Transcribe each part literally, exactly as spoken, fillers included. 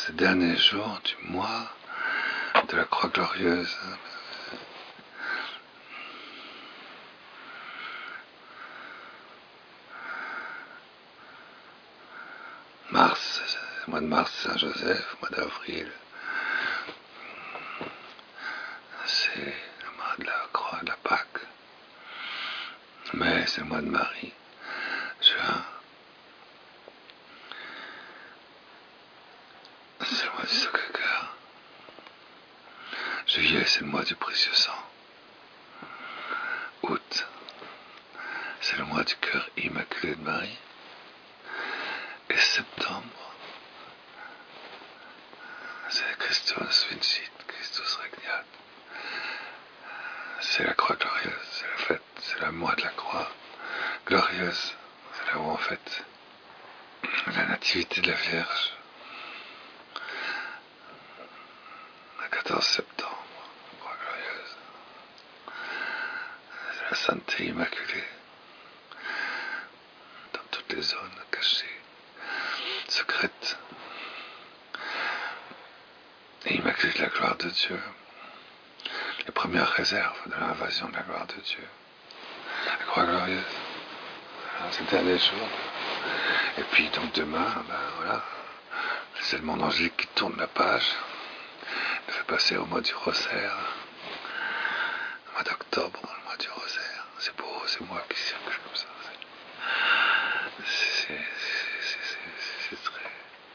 ces derniers jours du mois de la Croix Glorieuse. Mars, le mois de mars, Saint-Joseph, mois d'avril, c'est le mois de la Croix, de la Pâque. Mai, c'est le mois de Marie. Juin, c'est le mois du Sacré-Cœur. Juillet, c'est le mois du précieux sang. Août, c'est le mois du cœur immaculé de Marie. Et septembre, c'est Christus Vincit, Christus Regnat. C'est la croix glorieuse, c'est la fête, c'est le mois de la croix glorieuse. C'est là où on fête la nativité de la Vierge. Le quatorze septembre, croix glorieuse. C'est la sainteté immaculée dans toutes les zones cachées, secrètes et immaculée de la gloire de Dieu. Les premières réserves de l'invasion de la gloire de Dieu. La croix glorieuse. Alors, ces derniers jours. Et puis donc demain, ben voilà, c'est le monde angélique qui tourne la page. Il fait passer au mois du rosaire. Au mois d'octobre, le mois du rosaire. C'est beau, c'est moi qui circule comme ça. C'est, c'est, c'est, c'est, c'est très...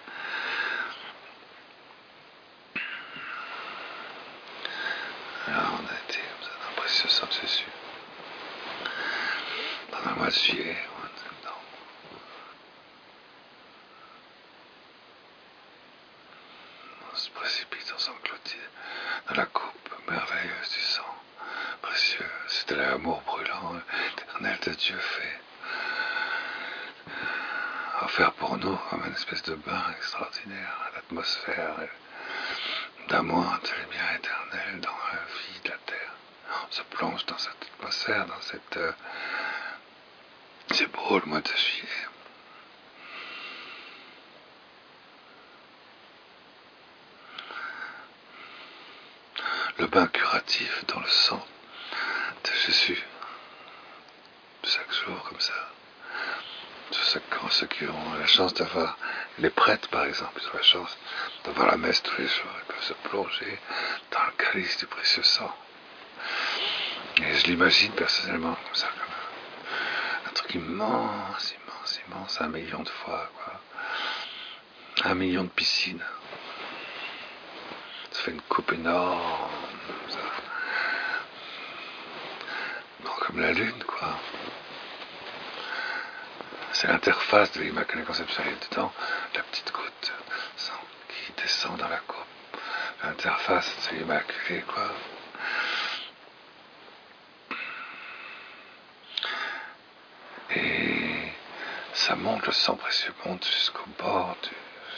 Alors on a été comme ça dans le précieux sang de Jésus. Pendant le mois de juillet, au mois de septembre. On se précipite, on s'engloutit dans la coupe merveilleuse du sang précieux. C'était l'amour brûlant, éternel de Dieu fait. Offert pour nous comme une espèce de bain extraordinaire, l'atmosphère d'amour, de lumière éternelle dans la vie de la terre. On se plonge dans cette atmosphère, dans cette... Euh, c'est beau le mois de juillet. Le bain curatif dans le sang de Jésus. Chaque jour comme ça. Ceux qui ont la chance d'avoir, les prêtres par exemple, ils ont la chance d'avoir la messe tous les jours, ils peuvent se plonger dans le calice du précieux sang. Et je l'imagine personnellement comme ça, comme un, un truc immense, immense, immense, un million de fois, quoi. Un million de piscines. Ça fait une coupe énorme, comme ça. Bon, comme la lune, quoi. C'est l'interface de l'Immaculée Conception. Et dedans, la petite goutte de sang qui descend dans la coupe. L'interface de l'Immaculée, quoi. Et ça monte, le sang précieux monte jusqu'au bord du...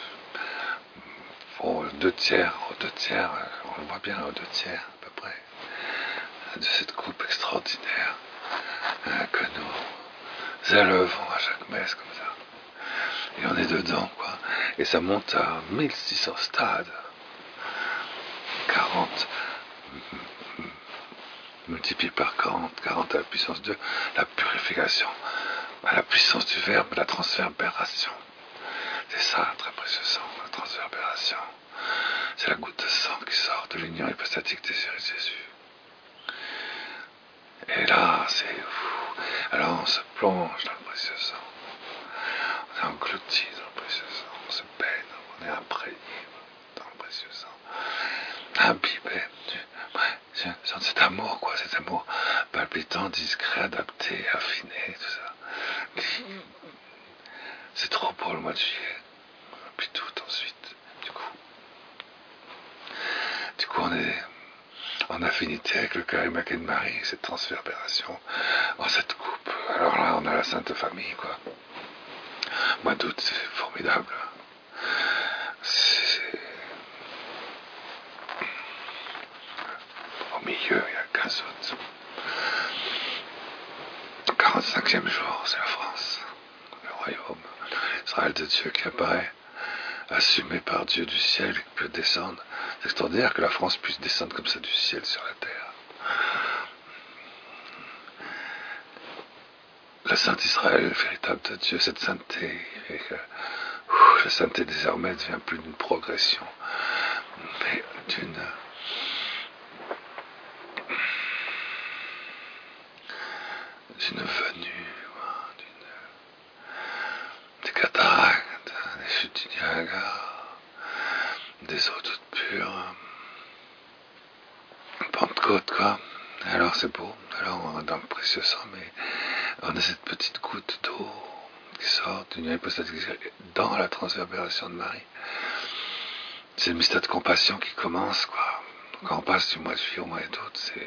aux deux tiers, aux deux tiers, on le voit bien aux deux tiers, à peu près, de cette coupe extraordinaire hein, que nous élevons à chaque messe comme ça. Et on est dedans, quoi. Et ça monte à mille six cents stades. quarante multiplié par quarante, quarante à la puissance deux, la purification, à la puissance du verbe, la transverbération. C'est ça, très précieux sang, la transverbération. C'est la goutte de sang qui sort de l'union hypostatique des yeux de Jésus. Et là, c'est fou. Alors on se plonge dans le précieux sang. On est englouti dans le précieux sang. On se baigne, on est imprégné dans le précieux sang. Imbibé. Ouais, cet amour, quoi, cet amour palpitant, discret, adapté, affiné, tout ça. C'est trop pour le mois de juillet. Puis tout ensuite, du coup. Du coup, on est en affinité avec le cœur immaculé de Marie, cette transverbération en cette coupe. Alors là, on a la Sainte Famille, quoi. Mois d'août, c'est formidable. C'est... Au milieu, il y a quinze août. quarante-cinquième jour, c'est la France, le royaume, Israël de Dieu qui apparaît assumé par Dieu du ciel et qui peut descendre. C'est extraordinaire que la France puisse descendre comme ça du ciel sur la terre. La Sainte Israël, le véritable de Dieu, cette sainteté, et que ouf, la sainteté désormais ne devient plus d'une progression, mais d'une d'une venue, d'une des cataractes, des chutes du Niagara, des eaux toutes pures, Pentecôte quoi. Alors c'est beau, alors on est dans le précieux sang, mais on a cette petite goutte d'eau qui sort d'une hypostatique dans la transverbération de Marie. C'est le mystère de compassion qui commence, quoi. Quand on passe du mois de juillet au mois d'août, c'est...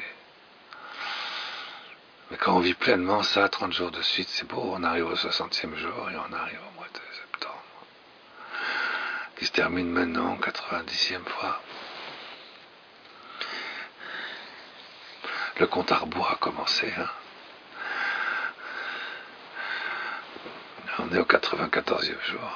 Mais quand on vit pleinement ça, trente jours de suite, c'est beau, on arrive au soixantième jour et on arrive au mois de septembre, qui se termine maintenant, quatre-vingt-dixième fois. Le compte à rebours a commencé, hein. On est au quatre-vingt-quatorzième jour.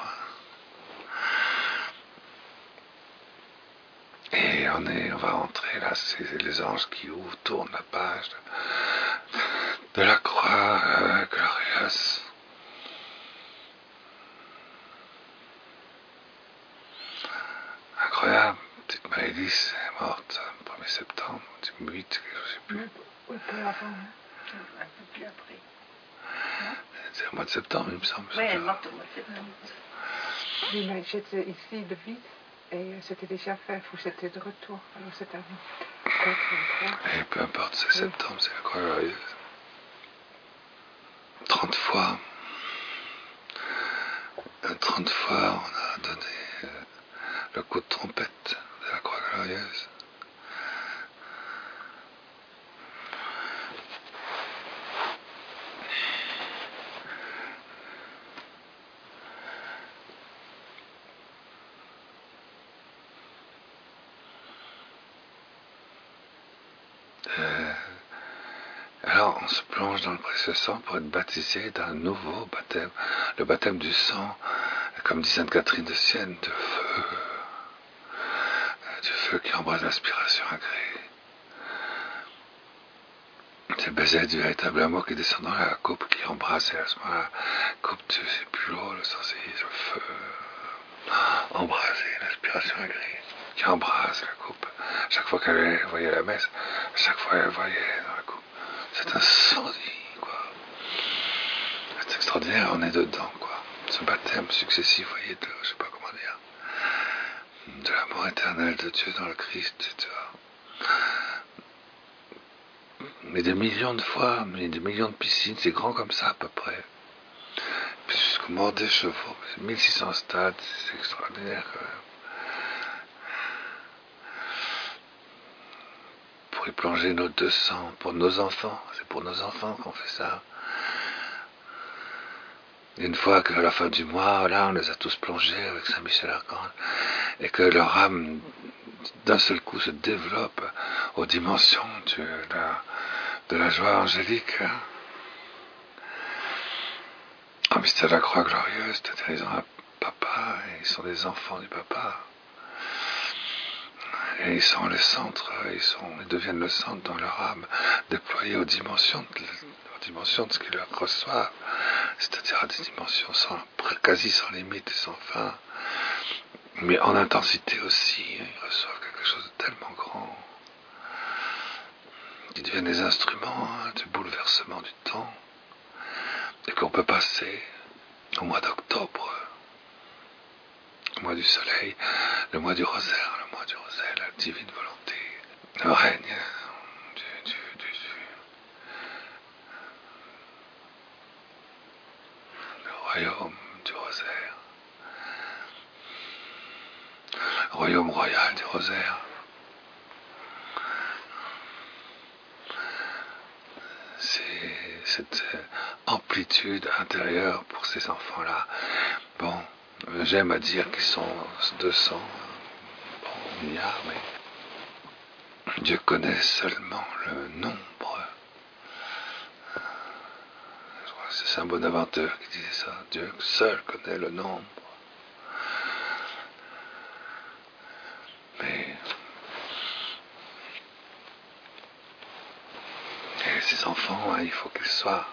Et on est, on va rentrer là, c'est les anges qui ouvrent, tournent la page de, de la croix euh, glorieuse. Incroyable, petite Maëlys est morte le premier septembre, huit, je sais plus. Oui, peu avant, hein. Un peu plus après. C'est au mois de septembre, il me semble. Oui, elle est morte au mois de septembre. Oui, mais j'étais ici le huit et c'était déjà fait, vous étiez de retour. Alors c'était avant. Et peu importe, c'est septembre, c'est la croix glorieuse. trente fois, trente fois on a donné euh, le coup de trompette de la croix glorieuse. Euh, alors on se plonge dans le précieux sang pour être baptisé d'un nouveau baptême, le baptême du sang, comme dit Sainte Catherine de Sienne, de feu, du feu qui embrase l'aspiration agréée. C'est le baiser du véritable amour qui descend dans la coupe, qui embrasse, et à ce moment-là, la coupe de c'est plus lourd, le sang c'est le feu, embrasé, l'aspiration agréée, qui embrase la coupe. Chaque fois qu'elle voyait la messe, chaque fois qu'elle voyait dans la coupe, c'est incendie, quoi. C'est extraordinaire, on est dedans, quoi. Ce baptême successif, vous voyez, de, je sais pas comment dire, de l'amour éternel de Dieu dans le Christ, et cetera. Mais des millions de fois, mais des millions de piscines, c'est grand comme ça à peu près. Puis jusqu'au mort des chevaux, mille six cents stades, c'est extraordinaire quand même. Pour y plonger nos deux cents, pour nos enfants, c'est pour nos enfants qu'on fait ça. Une fois qu'à la fin du mois, là, on les a tous plongés avec Saint-Michel-Archange, et que leur âme, d'un seul coup, se développe aux dimensions de la, de la joie angélique. En mystère de la croix glorieuse, c'est-à-dire ils ont un papa, et ils sont des enfants du papa. Et ils sont le centre, ils, sont, ils deviennent le centre dans leur âme, déployés aux dimensions de, aux dimensions de ce qu'ils leur reçoivent, c'est-à-dire à des dimensions sans, quasi sans limite et sans fin, mais en intensité aussi. Ils reçoivent quelque chose de tellement grand, qui deviennent des instruments hein, du bouleversement du temps, et qu'on peut passer au mois d'octobre, le mois du soleil, le mois du rosaire, le mois du rosaire, la divine volonté, le règne du, du, du, du le royaume du rosaire, le royaume royal du rosaire. C'est cette amplitude intérieure pour ces enfants-là. Bon, j'aime à dire qu'ils sont deux cents bon, milliards, mais Dieu connaît seulement le nombre. Je crois que c'est Saint Bonaventure qui disait ça. Dieu seul connaît le nombre. ces enfants, hein, il faut qu'ils soient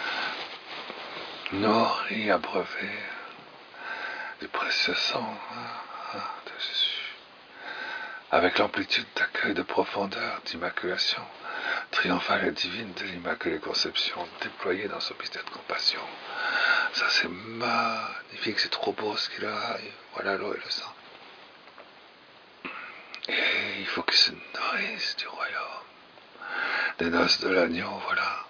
nourris, abreuvés du précieux sang hein, de Jésus, avec l'amplitude d'accueil, de profondeur, d'immaculation triomphale et divine de l'Immaculée Conception, déployée dans ce mystère de compassion. Ça c'est magnifique, c'est trop beau ce qui leur arrive. Voilà l'eau et le sang. Et il faut qu'ils se nourrissent du royaume, des noces de l'agneau, voilà.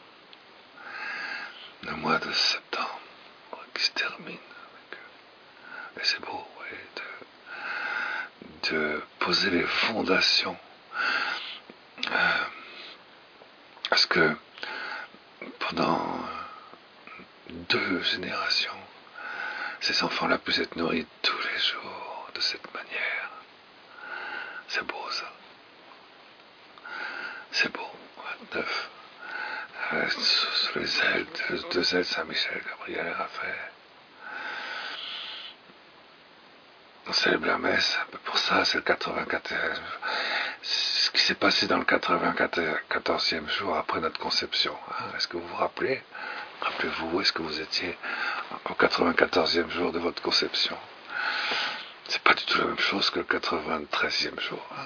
Le mois de septembre qui se termine. Et c'est beau, oui, de, de poser les fondations. Euh, parce que pendant deux générations, ces enfants-là puissent être nourris tous les jours de cette manière. C'est beau ça. C'est beau. vingt-neuf. Euh, sous les ailes, de, deux ailes Saint-Michel, Gabriel et Raphaël. On célèbre la messe, pour ça c'est le quatre-vingt-quatorzième. Ce qui s'est passé dans le quatre-vingt-quatorzième jour après notre conception. Hein. Est-ce que vous vous rappelez? Rappelez-vous, est-ce que vous étiez au quatre-vingt-quatorzième jour de votre conception? C'est pas du tout la même chose que le quatre-vingt-treizième jour. Hein.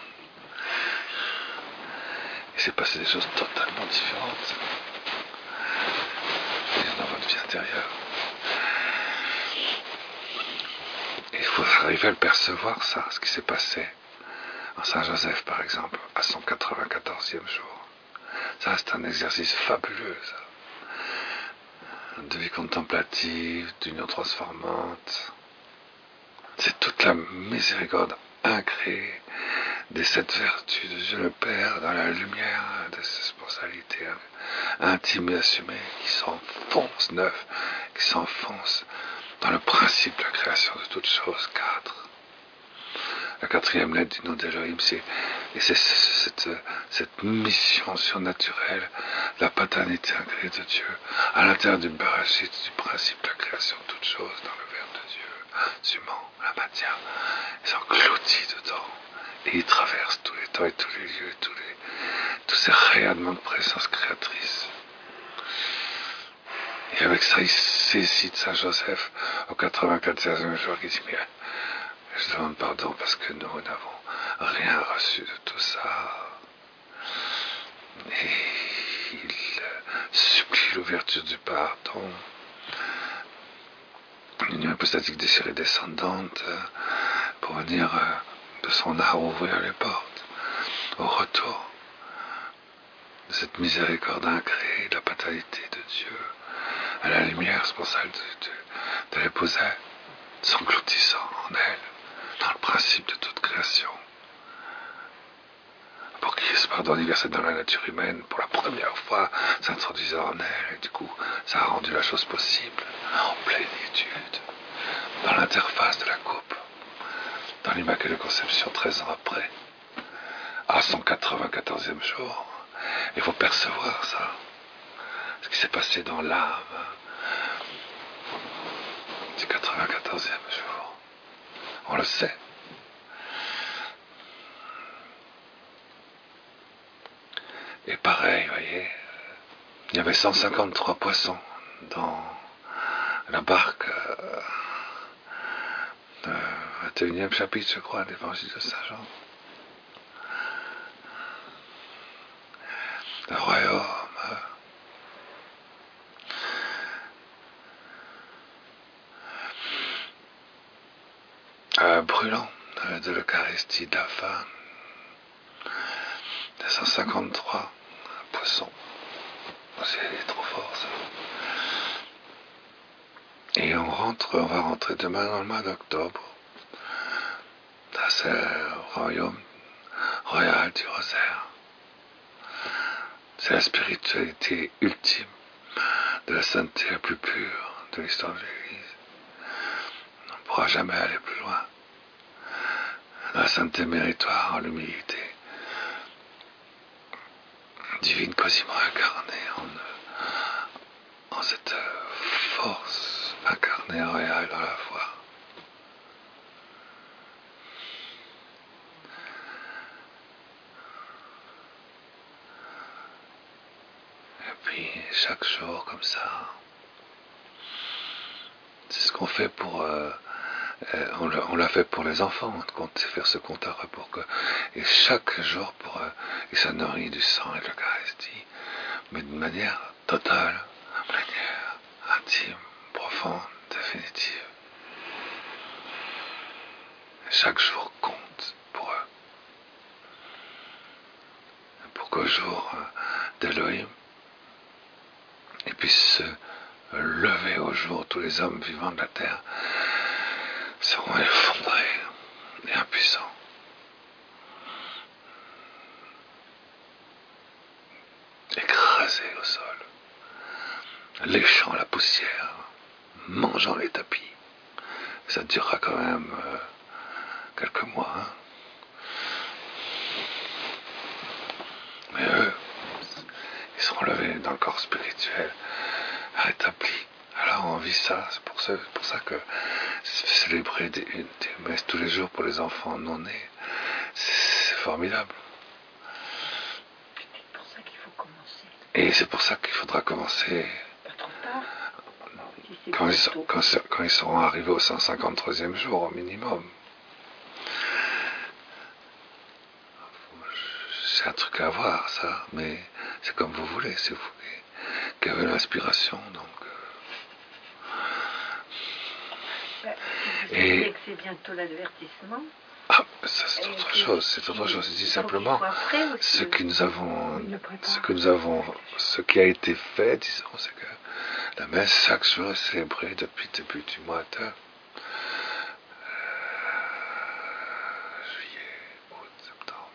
Il s'est passé des choses totalement différentes dans votre vie intérieure. Et il faut arriver à le percevoir, ça, ce qui s'est passé en Saint-Joseph, par exemple, à son quatre-vingt-quatorzième jour. Ça, c'est un exercice fabuleux, ça. De vie contemplative, d'union transformante. C'est toute la miséricorde incréée des sept vertus de Dieu le Père dans la lumière de ses responsabilités intimes et assumées qui s'enfoncent, neuf, qui s'enfoncent dans le principe de la création de toutes choses. Quatre. La quatrième lettre du nom d'Elohim, c'est, et c'est cette, cette mission surnaturelle, la paternité incréée de Dieu, à l'intérieur du Bereshit, du principe de la création de toutes choses dans le Verbe de Dieu, sumant la matière, il s'engloutit dedans, et il traverse tous les temps et tous les lieux, tous, les, tous ces rayonnements de présence créatrice. Et avec ça, il saisit de Saint-Joseph au quatre-vingt-quatorzième jour, qui dit, mais je demande pardon parce que nous n'avons rien reçu de tout ça. Et il supplie l'ouverture du pardon. L'union hypostatique désirée descendante pour venir de son art ouvrir les portes. Au retour de cette miséricorde incréée, de la paternité de Dieu, à la lumière responsable de, de, de l'épousée, s'engloutissant en elle, dans le principe de toute création, pour qu'il se pardon universel dans la nature humaine, pour la première fois, s'introduisant en elle, et du coup, ça a rendu la chose possible, en plénitude, dans l'interface de la coupe, dans l'Immaculée Conception, treize ans après, à son quatre-vingt-quatorzième jour. Il faut percevoir ça, ce qui s'est passé dans l'âme du quatre-vingt-quatorzième jour. On le sait. Et pareil, vous voyez, il y avait cent cinquante-trois poissons dans la barque euh, du vingt et unième chapitre, je crois, de l'Évangile de Saint Jean. Le royaume euh, brûlant euh, de l'Eucharistie, de la fin, des cent cinquante-trois poissons. C'est trop fort ça. Et on rentre, on va rentrer demain dans le mois d'octobre. Ça c'est le royaume royal du rosaire. C'est la spiritualité ultime de la sainteté la plus pure de l'histoire de l'Église. On ne pourra jamais aller plus loin. Dans la sainteté méritoire, en l'humilité divine quasiment incarnée en, en cette force incarnée royale dans la foi. chaque jour comme ça. C'est ce qu'on fait pour... Euh, euh, on, l'a, on l'a fait pour les enfants, on sait faire ce compteur pour que... Et chaque jour, pour, euh, il se nourrit du sang et de l'Eucharistie, mais de manière totale, de manière intime, profonde, définitive. Chaque jour compte pour eux. Pour qu'au jour d'Élohim, ils puissent se lever au jour où tous les hommes vivants de la terre seront effondrés et impuissants. Écrasés au sol, léchant la poussière, mangeant les tapis. Ça durera quand même euh, quelques mois. Hein. Mais eux, ils seront levés dans le corps spirituel, rétablis. Alors on vit ça, c'est pour ça, pour ça que célébrer des, des messes tous les jours pour les enfants non nés, c'est formidable. C'est pour ça qu'il faut commencer. Et c'est pour ça qu'il faudra commencer Pas trop tard. Si c'est quand ils, trop sont, tôt. quand, quand ils seront arrivés au cent cinquante-troisième jour au minimum. C'est un truc à voir, ça, mais c'est comme vous voulez, c'est vous qui avez l'inspiration, donc... Bah, si vous Et- savez que c'est bientôt l'advertissement. Ah, ça c'est et autre que- chose, c'est autre qu'il- chose. Je dis il faut simplement qu'il soit prêt aussi. ce que nous avons, Il le prépare. ce que nous avons, ce qui a été fait, disons, c'est que la messe chaque jour est célébrée depuis le début du mois de euh, juillet, août, septembre,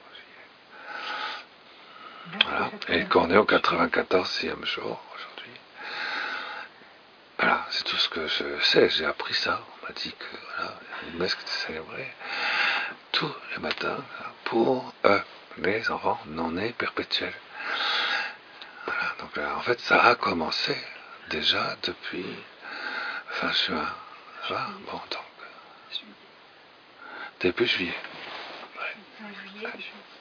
juillet. Voilà. Et qu'on est au quatre-vingt-quatorzième jour aujourd'hui. Voilà, c'est tout ce que je sais. J'ai appris ça. On m'a dit que voilà, une messe qui était célébrée tous les matins pour eux, les enfants non nés perpétuels. Voilà, donc là, en fait, ça a commencé déjà depuis fin juin. Ça va ? Bon, donc, début juillet. Ouais. En juillet.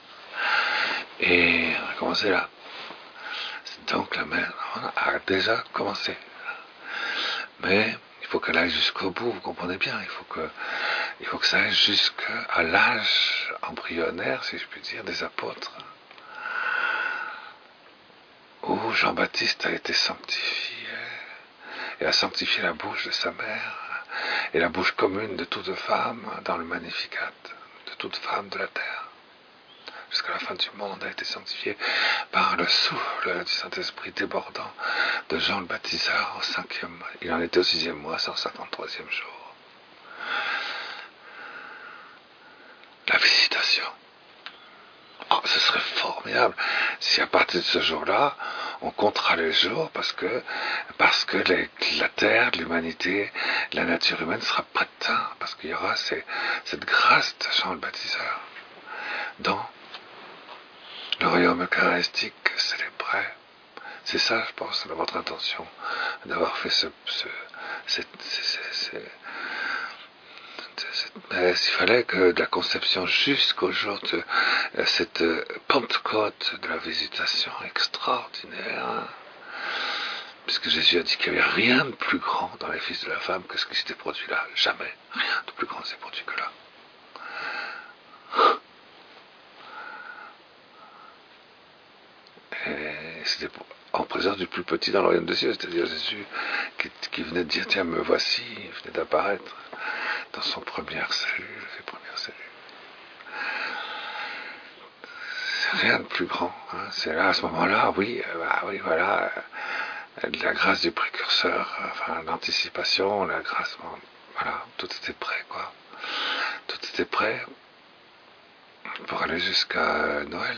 Et on a commencé là. Donc la messe a déjà commencé. Mais il faut qu'elle aille jusqu'au bout, vous comprenez bien. Il faut que, il faut que ça aille jusqu'à l'âge embryonnaire, si je puis dire, des apôtres. Où Jean-Baptiste a été sanctifié et a sanctifié la bouche de sa mère et la bouche commune de toute femme dans le Magnificat, de toute femme de la terre. Jusqu'à la fin du monde a été sanctifié par le souffle du Saint-Esprit débordant de Jean le Baptiseur au cinquième mois. Il en était au sixième mois, cent cinquante-troisième jour. La visitation. Oh, ce serait formidable si à partir de ce jour-là, on comptera les jours parce que, parce que les, la terre, l'humanité, la nature humaine sera prête, hein, parce qu'il y aura ces, cette grâce de Jean le Baptiseur dans le royaume eucharistique célébré. C'est ça, je pense, de votre intention, d'avoir fait ce, ce, cette, cette, cette, cette messe. Il fallait que de la conception jusqu'au jour de cette Pentecôte de la visitation extraordinaire, hein, puisque Jésus a dit qu'il n'y avait rien de plus grand dans les fils de la femme que ce qui s'était produit là. Jamais. Rien de plus grand s'est produit que là. Et c'était en présence du plus petit dans le royaume des cieux, c'est-à-dire Jésus qui, qui venait de dire, tiens, me voici, il venait d'apparaître dans son première cellule, ses premières cellules. C'est rien de plus grand. Hein. C'est là, à ce moment-là, oui, euh, bah, oui, voilà, euh, la grâce du précurseur, enfin, l'anticipation, la grâce, bon, voilà, tout était prêt, quoi. Tout était prêt pour aller jusqu'à euh, Noël.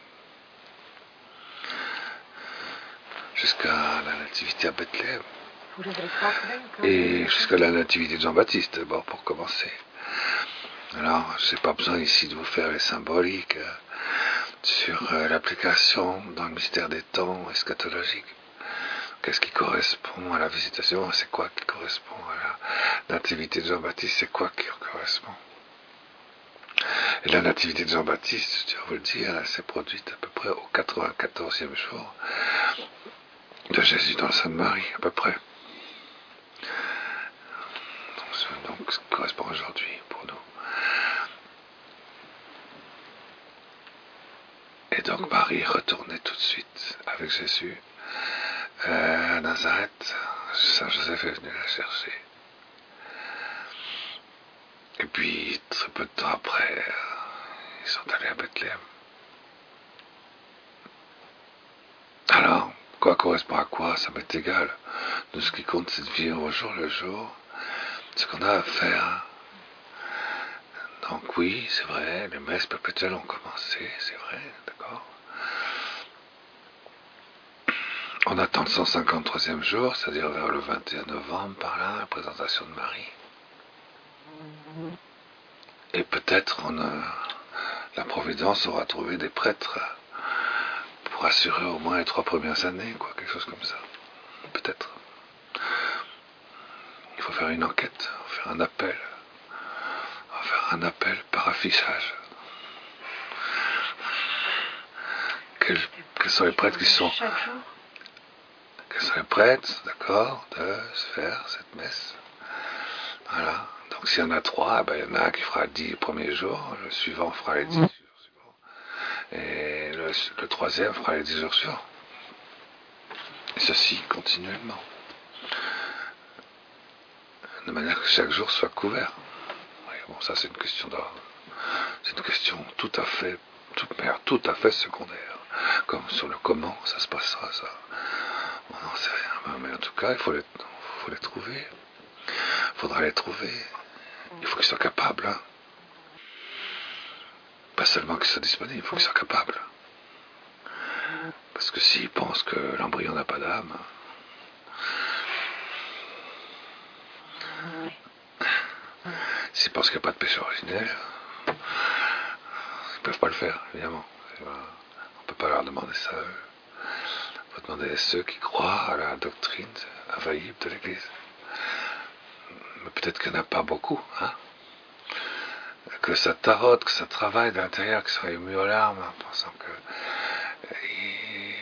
Jusqu'à la nativité à Bethléem. Vous l'avez pas fait, Et jusqu'à la nativité de Jean-Baptiste, d'abord, pour commencer. Alors, j'ai pas besoin ici de vous faire les symboliques euh, sur euh, l'application dans le mystère des temps eschatologiques. Qu'est-ce qui correspond à la visitation? C'est quoi qui correspond à la nativité de Jean-Baptiste? C'est quoi qui correspond? Et la nativité de Jean-Baptiste, je tiens à vous le dire, elle s'est produite à peu près au quatre-vingt-quatorzième jour. de Jésus dans le sein de Marie, à peu près. Donc, donc ça correspond aujourd'hui pour nous. Et donc Marie retournait tout de suite avec Jésus euh, à Nazareth. Saint Joseph est venu la chercher. Et puis, très peu de temps après, ils sont allés à Bethléem. Alors, quoi correspond à quoi, ça m'est égal. Nous, ce qui compte, c'est de vivre au jour le jour, ce qu'on a à faire. Donc oui, c'est vrai, les messes perpétuelles ont commencé, c'est vrai, d'accord. On attend le cent cinquante-troisième jour, c'est-à-dire vers le vingt et un novembre, par là, la présentation de Marie. Et peut-être on a, la Providence aura trouvé des prêtres pour assurer au moins les trois premières années, quoi, quelque chose comme ça. Peut-être. Il faut faire une enquête, faire un appel. On va faire un appel par affichage. Quels, quels sont les prêtres qui sont... Quels sont les prêtres, d'accord, de se faire cette messe. Voilà. Donc s'il y en a trois, ben, il y en a un qui fera les dix premiers jours, le suivant fera les dix jours suivants. Et le, le troisième fera les dix jours suivants. Et ceci continuellement. De manière que chaque jour soit couvert. Oui, bon, ça c'est une question d'ordre. C'est une question tout à fait, tout, tout à fait secondaire. Comme sur le comment ça se passera, ça. On n'en sait rien. Mais en tout cas, il faut les, faut les trouver. Il faudra les trouver. Il faut qu'ils soient capables. Hein. Pas seulement qu'ils soient disponibles, il faut qu'ils soient capables. Parce que s'ils pensent que l'embryon n'a pas d'âme, s'ils pensent qu'il n'y a pas de péché originel, ils ne peuvent pas le faire, évidemment. On ne peut pas leur demander ça. Il faut demander à ceux qui croient à la doctrine infaillible de l'Église. Mais peut-être qu'il n'y en a pas beaucoup, hein. Que ça tarote, que ça travaille de l'intérieur, que ça soit ému aux larmes, en pensant que il...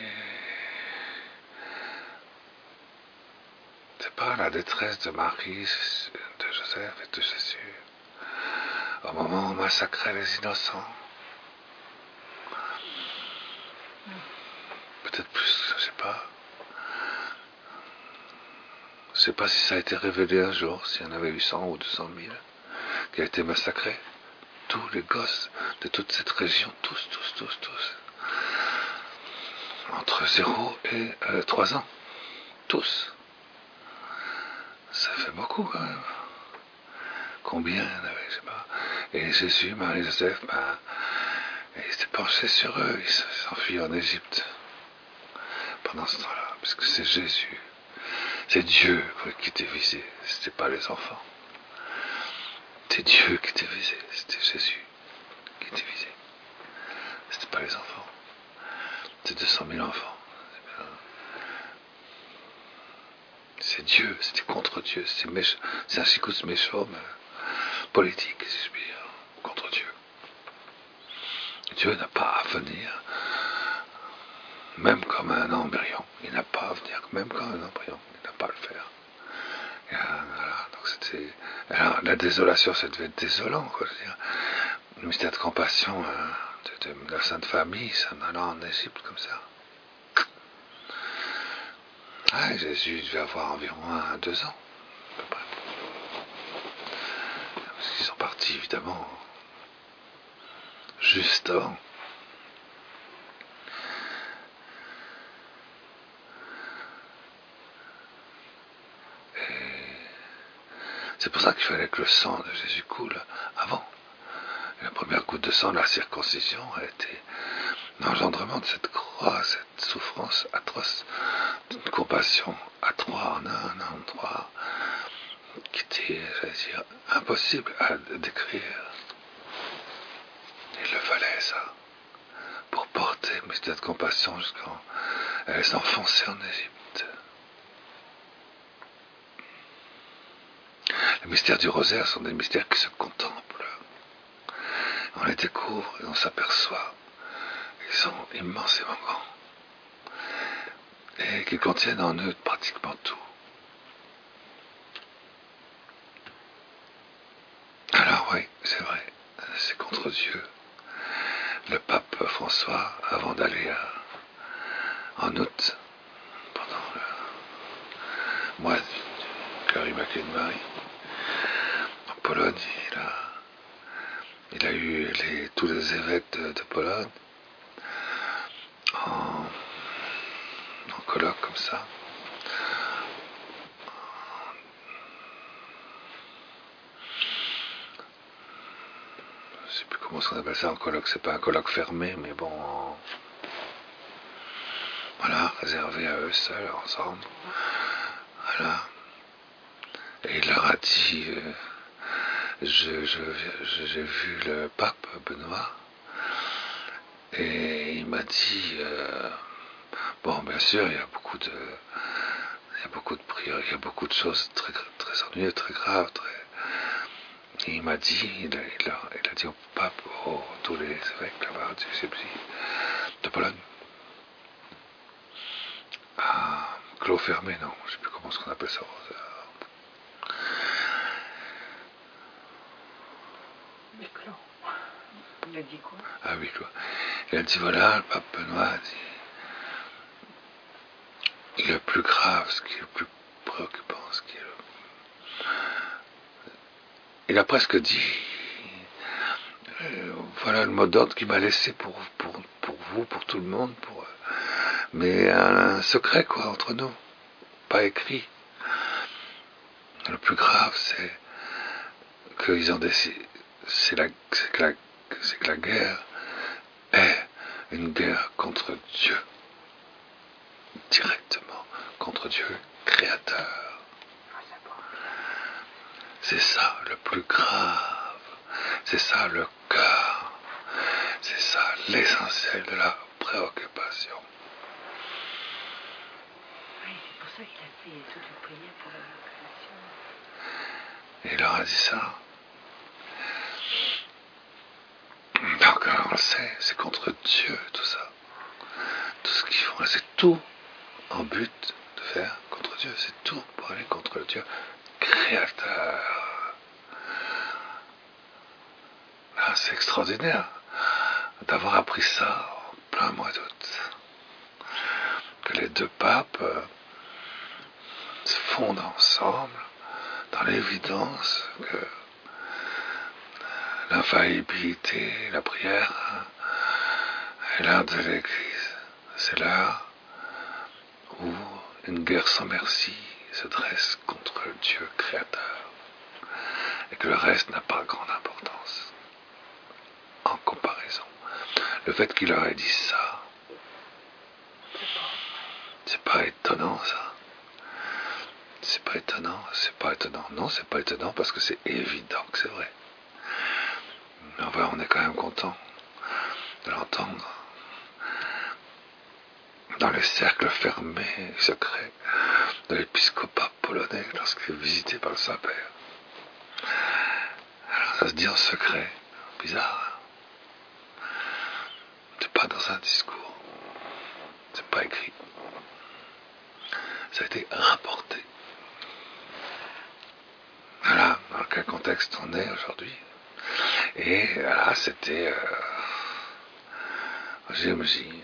c'est pas la détresse de Marie, de Joseph et de Jésus au moment où on massacrait les innocents. Peut-être plus, je sais pas. Je sais pas si ça a été révélé un jour, s'il y en avait eu cent ou deux cent mille qui a été massacrés. Tous les gosses de toute cette région, tous, tous, tous, tous. Entre zéro et euh, trois ans. Tous. Ça fait beaucoup quand même. Combien il y en avait, je sais pas. Et Jésus, Marie, Joseph, ben, ils s'étaient penchés sur eux, ils s'enfuyaient en Égypte. Pendant ce temps-là, parce que c'est Jésus. C'est Dieu qui était visé, c'était pas les enfants. C'était Dieu qui était visé, c'était Jésus qui était visé. C'était pas les enfants. C'était deux cent mille enfants. C'est Dieu, c'était contre Dieu. C'est, méch... c'est un chicousse méchant, mais politique, si je puis dire, contre Dieu. Dieu n'a pas à venir, même comme un embryon. Il n'a pas à venir, même comme un embryon. Il n'a pas à le faire. Et, voilà, donc c'était... Alors, la désolation, ça devait être désolant, quoi, je veux dire. Le mystère de compassion hein, de, de, de la Sainte Famille, ça en allant en Égypte comme ça. Ah, Jésus devait avoir environ un, deux ans, à peu près. Parce qu'ils sont partis, évidemment, juste avant. Et c'est pour ça qu'il fallait que le sang de Jésus coule avant. Et la première goutte de sang de la circoncision a été l'engendrement de cette croix, cette souffrance atroce, d'une compassion à trois en un, en trois, qui était, j'allais dire, impossible à décrire. Il le fallait, ça, pour porter le mystère de compassion jusqu'à elle s'enfoncer en Égypte. Les mystères du rosaire sont des mystères qui se contemplent. On les découvre et on s'aperçoit. Ils sont immensément grands. et qui contiennent en eux pratiquement tout. Alors oui, c'est vrai, c'est contre Dieu. Le pape François, avant d'aller à- en août, pendant le mois du cœur immaculé de Marie, en Pologne, il a, il a eu les, tous les évêques de, de Pologne en, en colloque comme ça. Je sais plus comment on appelle ça en colloque, c'est pas un colloque fermé, mais bon, en, voilà, réservé à eux seuls, ensemble. Voilà. Et il leur a dit, euh, je, je, je- j'ai vu le pape Benoît, et il m'a dit, euh, bon, bien sûr, il y a beaucoup de, il y a beaucoup de prières, il y a beaucoup de choses très, très ennuyeuses, très graves, très. Et il m'a dit, il a, il, a, il a dit au pape, aux tous les évêques là-bas, je sais plus, de Pologne, à clos fermé, non, je sais plus comment on appelle ça. huis clos. Il a dit quoi? Ah oui, quoi. Il a dit, voilà, le pape Benoît a dit, le plus grave, ce qui est le plus préoccupant, ce qui est le... Il a presque dit, euh, voilà le mot d'ordre qu'il m'a laissé pour, pour, pour vous, pour tout le monde, pour, mais un secret, quoi, entre nous, pas écrit. Le plus grave, c'est qu'ils ont décidé, c'est la, c'est que la, c'est que la guerre est une guerre contre Dieu, directement contre Dieu créateur. C'est ça le plus grave, c'est ça le cœur, c'est ça l'essentiel de la préoccupation. Oui, c'est pour ça qu'il a fait toute une prière pour la création. Et il leur a dit ça. Donc on le sait, c'est contre Dieu tout ça. Tout ce qu'ils font, c'est tout en but de faire contre Dieu. C'est tout pour aller contre le Dieu créateur. Ah, c'est extraordinaire d'avoir appris ça en plein mois d'août. Que les deux papes euh, se fondent ensemble dans l'évidence que l'infaillibilité, la prière est l'heure de l'Église. C'est l'heure où une guerre sans merci se dresse contre le Dieu créateur et que le reste n'a pas grande importance en comparaison. Le fait qu'il leur ait dit ça, c'est pas étonnant ça. C'est pas étonnant, c'est pas étonnant. Non, c'est pas étonnant parce que c'est évident que c'est vrai. Mais enfin, on est quand même content de l'entendre dans les cercles fermés et secrets de l'épiscopat polonais lorsqu'il est visité par le Saint-Père. Alors ça se dit en secret, bizarre. Hein, c'est pas dans un discours, c'est pas écrit. Ça a été rapporté. Voilà dans quel contexte on est aujourd'hui. Et voilà, c'était euh, G M J.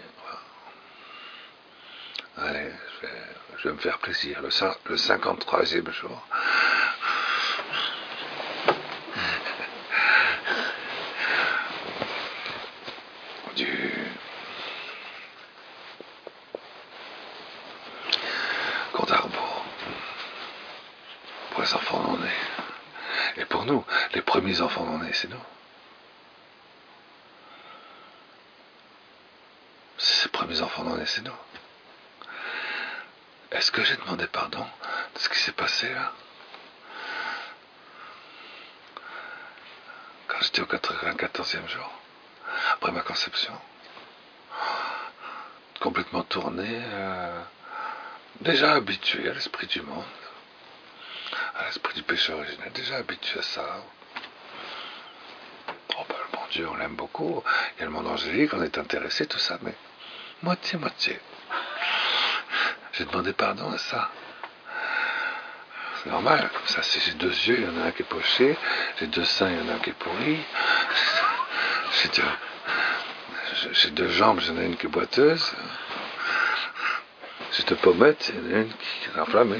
Allez, je vais, je vais me faire plaisir. Le, le cinquante-troisième jour. Du compte à rebours pour les enfants non-nés. Et pour nous, les premiers enfants non-nés, c'est nous. Ces premiers enfants non-nés, c'est nous. Est-ce que j'ai demandé pardon de ce qui s'est passé là? Quand j'étais au quatre-vingt-quatorzième jour, après ma conception, complètement tourné, euh, déjà habitué à l'esprit du monde, à l'esprit du péché originel, déjà habitué à ça. Oh ben le bon Dieu, on l'aime beaucoup, il y a le monde angélique, on est intéressé, tout ça, mais moitié-moitié. J'ai demandé pardon à ça. C'est normal, comme ça, si j'ai deux yeux, il y en a un qui est poché, j'ai deux seins, il y en a un qui est pourri, j'ai deux, j'ai deux jambes, j'en ai une qui est boiteuse, j'ai deux pommettes, il y en a une qui est enflammée.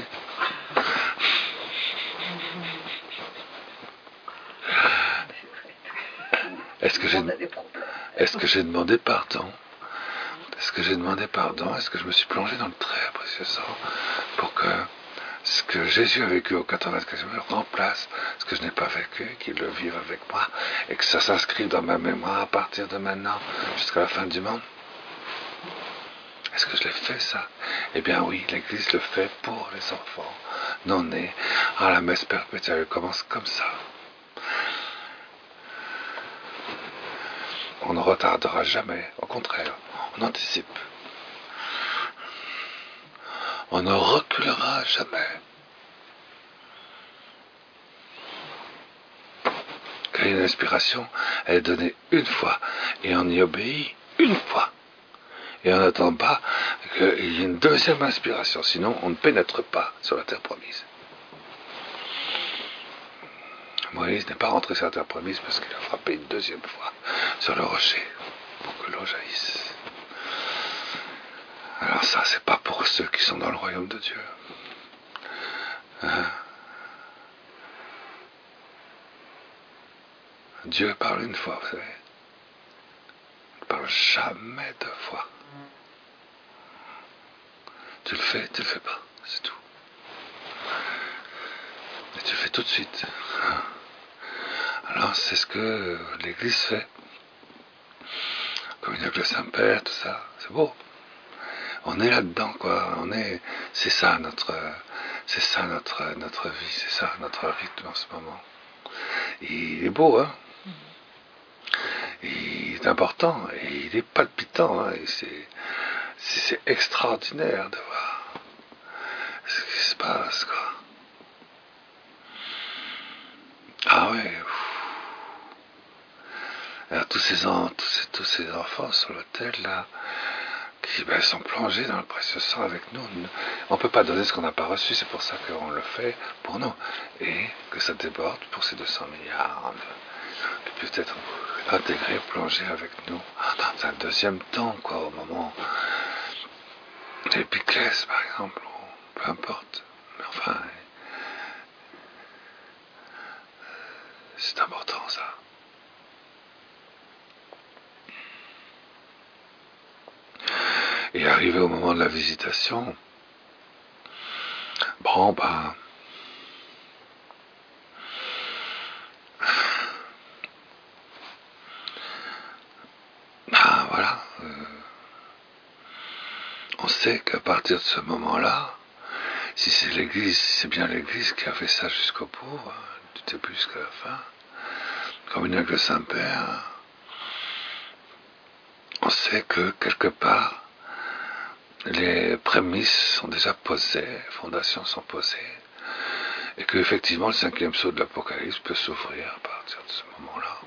Est-ce que j'ai est-ce que j'ai demandé pardon? Est-ce que j'ai demandé pardon? Est-ce que je me suis plongé dans le très précieux sang pour que ce que Jésus a vécu au quatre-vingt-quinzième remplace ce que je n'ai pas vécu, qu'il le vive avec moi et que ça s'inscrive dans ma mémoire à partir de maintenant jusqu'à la fin du monde? Est-ce que je l'ai fait ça? Eh bien oui, l'Église le fait pour les enfants non nés. Ah, la messe perpétuelle commence comme ça. On ne retardera jamais, au contraire, on anticipe. On ne reculera jamais. Quand il y a une inspiration, elle est donnée une fois, et on y obéit une fois. Et on n'attend pas qu'il y ait une deuxième inspiration, sinon on ne pénètre pas sur la terre promise. Moïse n'est pas rentré sur la terre promise parce qu'il a frappé une deuxième fois sur le rocher pour que l'eau jaillisse. Alors ça, c'est pas pour ceux qui sont dans le royaume de Dieu. Hein? Dieu parle une fois, vous savez. Il ne parle jamais deux fois. Tu le fais, tu le fais pas, c'est tout. Et tu le fais tout de suite. Alors c'est ce que l'Église fait. Communion avec le Saint-Père, tout ça, c'est beau. On est là-dedans, quoi. On est, c'est ça notre, c'est ça notre, notre vie, c'est ça notre rythme en ce moment. Il est beau, hein. Il est important, et il est palpitant, hein. Et c'est, c'est, c'est extraordinaire de voir ce qui se passe, quoi. Ah ouais. Alors tous ces, en, tous ces, tous ces enfants sur l'autel là, qui ben, sont plongés dans le précieux sang avec nous. On ne peut pas donner ce qu'on n'a pas reçu, c'est pour ça qu'on le fait pour nous. Et que ça déborde pour ces deux cents milliards qui peuvent être intégrés, plongés avec nous dans un deuxième temps, quoi, au moment des Piclès, par exemple, ou peu importe. Mais enfin, c'est important ça. Et arrivé au moment de la visitation, bon ben, ben voilà, euh, on sait qu'à partir de ce moment-là, si c'est l'Église, si c'est bien l'Église qui a fait ça jusqu'au bout, hein, du début jusqu'à la fin, communion avec le Saint-Père, on sait que quelque part, les prémices sont déjà posées, les fondations sont posées, et que effectivement le cinquième sceau de l'Apocalypse peut s'ouvrir à partir de ce moment-là.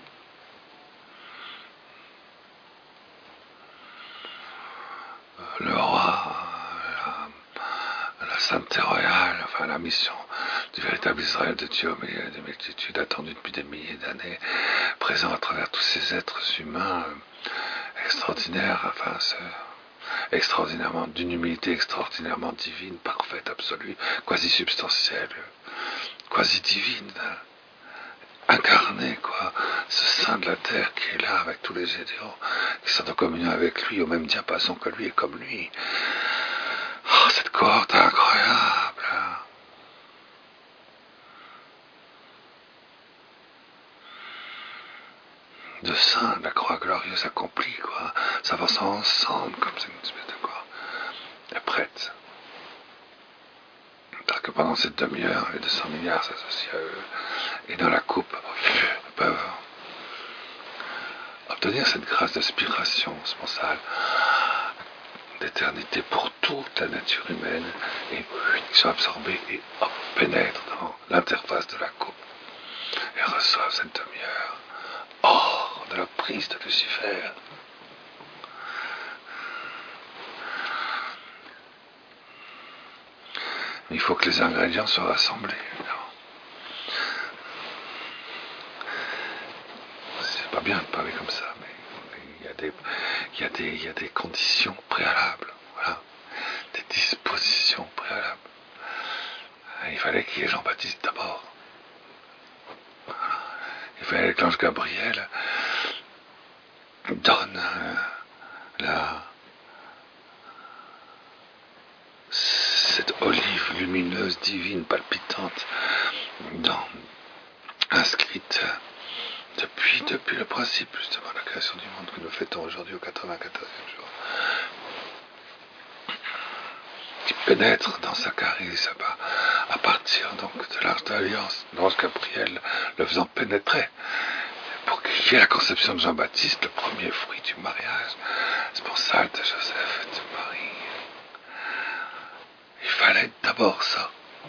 Le roi, la, la sainteté royale, enfin la mission du véritable Israël de Dieu au milieu des multitudes, attendu depuis des milliers d'années, présent à travers tous ces êtres humains extraordinaires, enfin ce extraordinairement, d'une humilité extraordinairement divine, parfaite, absolue, quasi substantielle, quasi divine, incarnée, quoi, ce saint de la terre qui est là avec tous les gédéons, qui sont en communion avec lui, au même diapason que lui et comme lui. Oh, cette cohorte incroyable. De saints, la croix glorieuse accomplie, quoi, s'avançant ensemble, comme c'est une espèce de quoi, est prête. Parce que pendant cette demi-heure, les deux cents milliards s'associent à eux, et dans la coupe, peuvent obtenir cette grâce d'aspiration sponsale d'éternité pour toute la nature humaine, et ils sont absorbés et hop, pénètrent dans l'interface de la coupe, et reçoivent cette demi-heure hors de la prise de Lucifer. Il faut que les ingrédients soient rassemblés. C'est pas bien de parler comme ça, mais il y a des, il y a des, il y a des conditions préalables, voilà, des dispositions préalables. Il fallait qu'il y ait Jean-Baptiste d'abord. Il fallait que l'ange Gabriel donne euh, la, cette olive lumineuse, divine, palpitante, dans, inscrite depuis, depuis le principe justement de la création du monde que nous fêtons aujourd'hui au quatre-vingt-quatorzième jour, qui pénètre dans Zacharie, à partir donc de l'Arche d'Alliance, l'ange Gabriel le faisant pénétrer, pour qu'il y ait la conception de Jean-Baptiste, le premier fruit du mariage sponsal de Joseph et de Marie. Il fallait d'abord ça.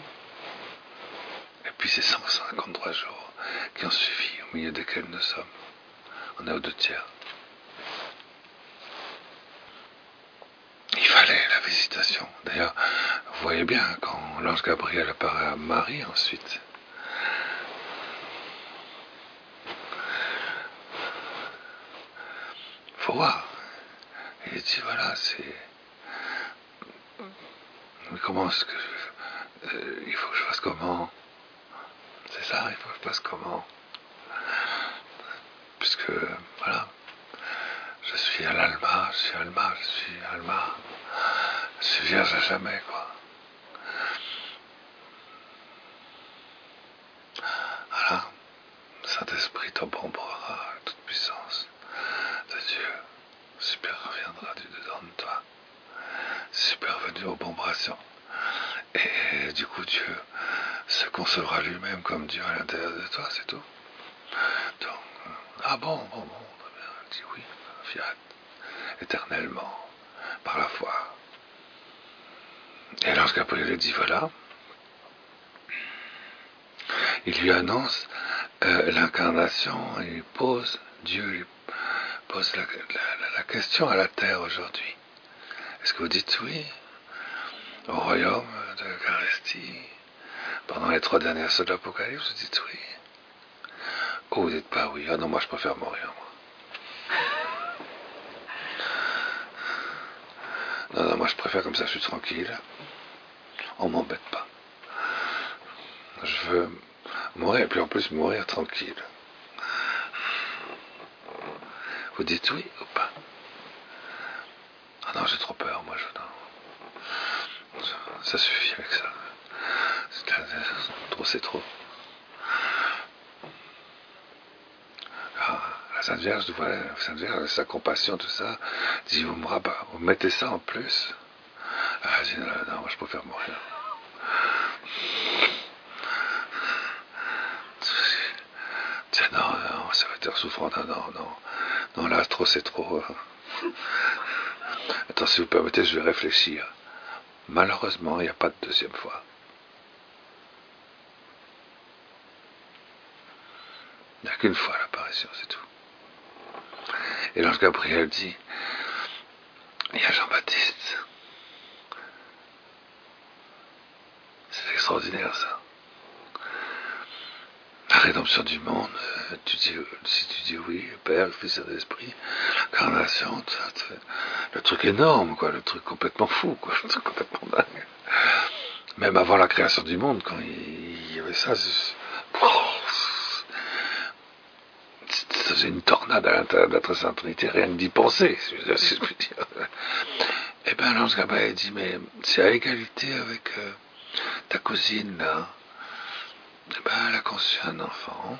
Et puis ces cent cinquante-trois jours qui ont suivi, au milieu desquels nous sommes. On est aux deux tiers. Il fallait la visitation. D'ailleurs, vous voyez bien, quand l'ange Gabriel apparaît à Marie ensuite, il faut voir. Il dit, voilà, c'est... Mais comment est-ce que... Je... Euh, il faut que je fasse comment? C'est ça, il faut que je fasse comment? Puisque, voilà, je suis à l'Alma, je suis Alma, je suis Alma, je suis vierge à jamais, quoi. Voilà, Saint-Esprit, ton bon bras, toute puissance de Dieu, super reviendra du dedans de toi, super venu au bon brassion. Et du coup, Dieu se concevra lui-même comme Dieu à l'intérieur de toi, c'est tout. Donc, ah bon, bon, bon, très bien, elle dit oui, fiat, éternellement, par la foi. Et l'ange Gabriel dit, voilà, il lui annonce euh, l'incarnation, et il pose, Dieu lui pose la, la, la question à la terre aujourd'hui. Est-ce que vous dites oui au royaume de l'Eucharistie, pendant les trois dernières heures de l'Apocalypse, vous dites oui? Ou vous dites pas oui? Ah non, moi je préfère mourir, moi. Non, non, moi je préfère comme ça, je suis tranquille. On m'embête pas. Je veux mourir, et puis en plus mourir tranquille. Vous dites oui ou pas? Ah non, j'ai trop peur, moi je... Non. Ça, ça suffit avec ça. Trop, c'est trop. Ah, la Sainte Vierge, voilà, la Sainte Vierge, sa compassion, tout ça, dit, vous me rabat, vous mettez ça en plus. Ah, je dis, non, non, moi je préfère mourir. Tiens, non, non, ça va être souffrant, non, non, non. Non, là, trop, c'est trop. Attends, si vous permettez, je vais réfléchir. Malheureusement, il n'y a pas de deuxième fois. Il n'y a qu'une fois l'apparition, c'est tout. Et l'ange Gabriel dit, il y a Jean-Baptiste. C'est extraordinaire, ça. La rédemption du monde, tu dis, si tu dis oui, le Père, le Fils et l'Esprit, l'incarnation, le truc énorme, quoi, le truc complètement fou, quoi, le truc complètement dingue. Même avant la création du monde, quand il y avait ça, ça faisait une tornade à l'intérieur de la Très Sainte Trinité, rien que d'y penser, si je puis dire. Eh bien, l'ange Gabriel dit, mais c'est à égalité avec euh, ta cousine, là. Eh ben, elle a conçu un enfant.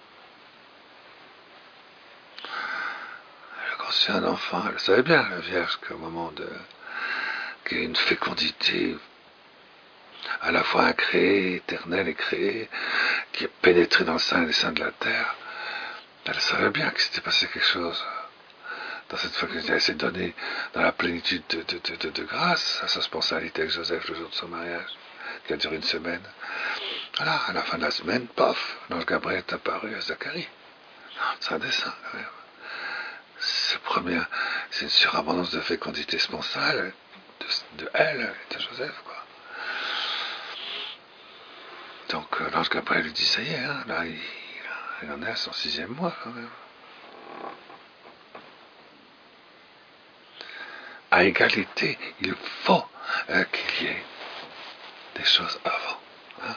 Elle a conçu un enfant. Elle savait bien, la Vierge, qu'au moment de... qu'il y a une fécondité à la fois incréée, éternelle et créée, qui est pénétrée dans le sein et les seins de la terre. Elle savait bien qu'il s'était passé quelque chose dans cette fécondité. Elle s'est donnée dans la plénitude de, de, de, de, de grâce à sa spontanéité avec Joseph le jour de son mariage, qui a duré une semaine. Voilà, à la fin de la semaine, paf, l'ange Gabriel est apparu à Zacharie. C'est un dessin, quand même. C'est, premier, c'est une surabondance de fécondité sponsale de, de elle et de Joseph, quoi. Donc euh, l'ange Gabriel lui dit, ça y est, hein, là, il, il en est à son sixième mois quand même. À égalité, il faut euh, qu'il y ait des choses avant. Hein.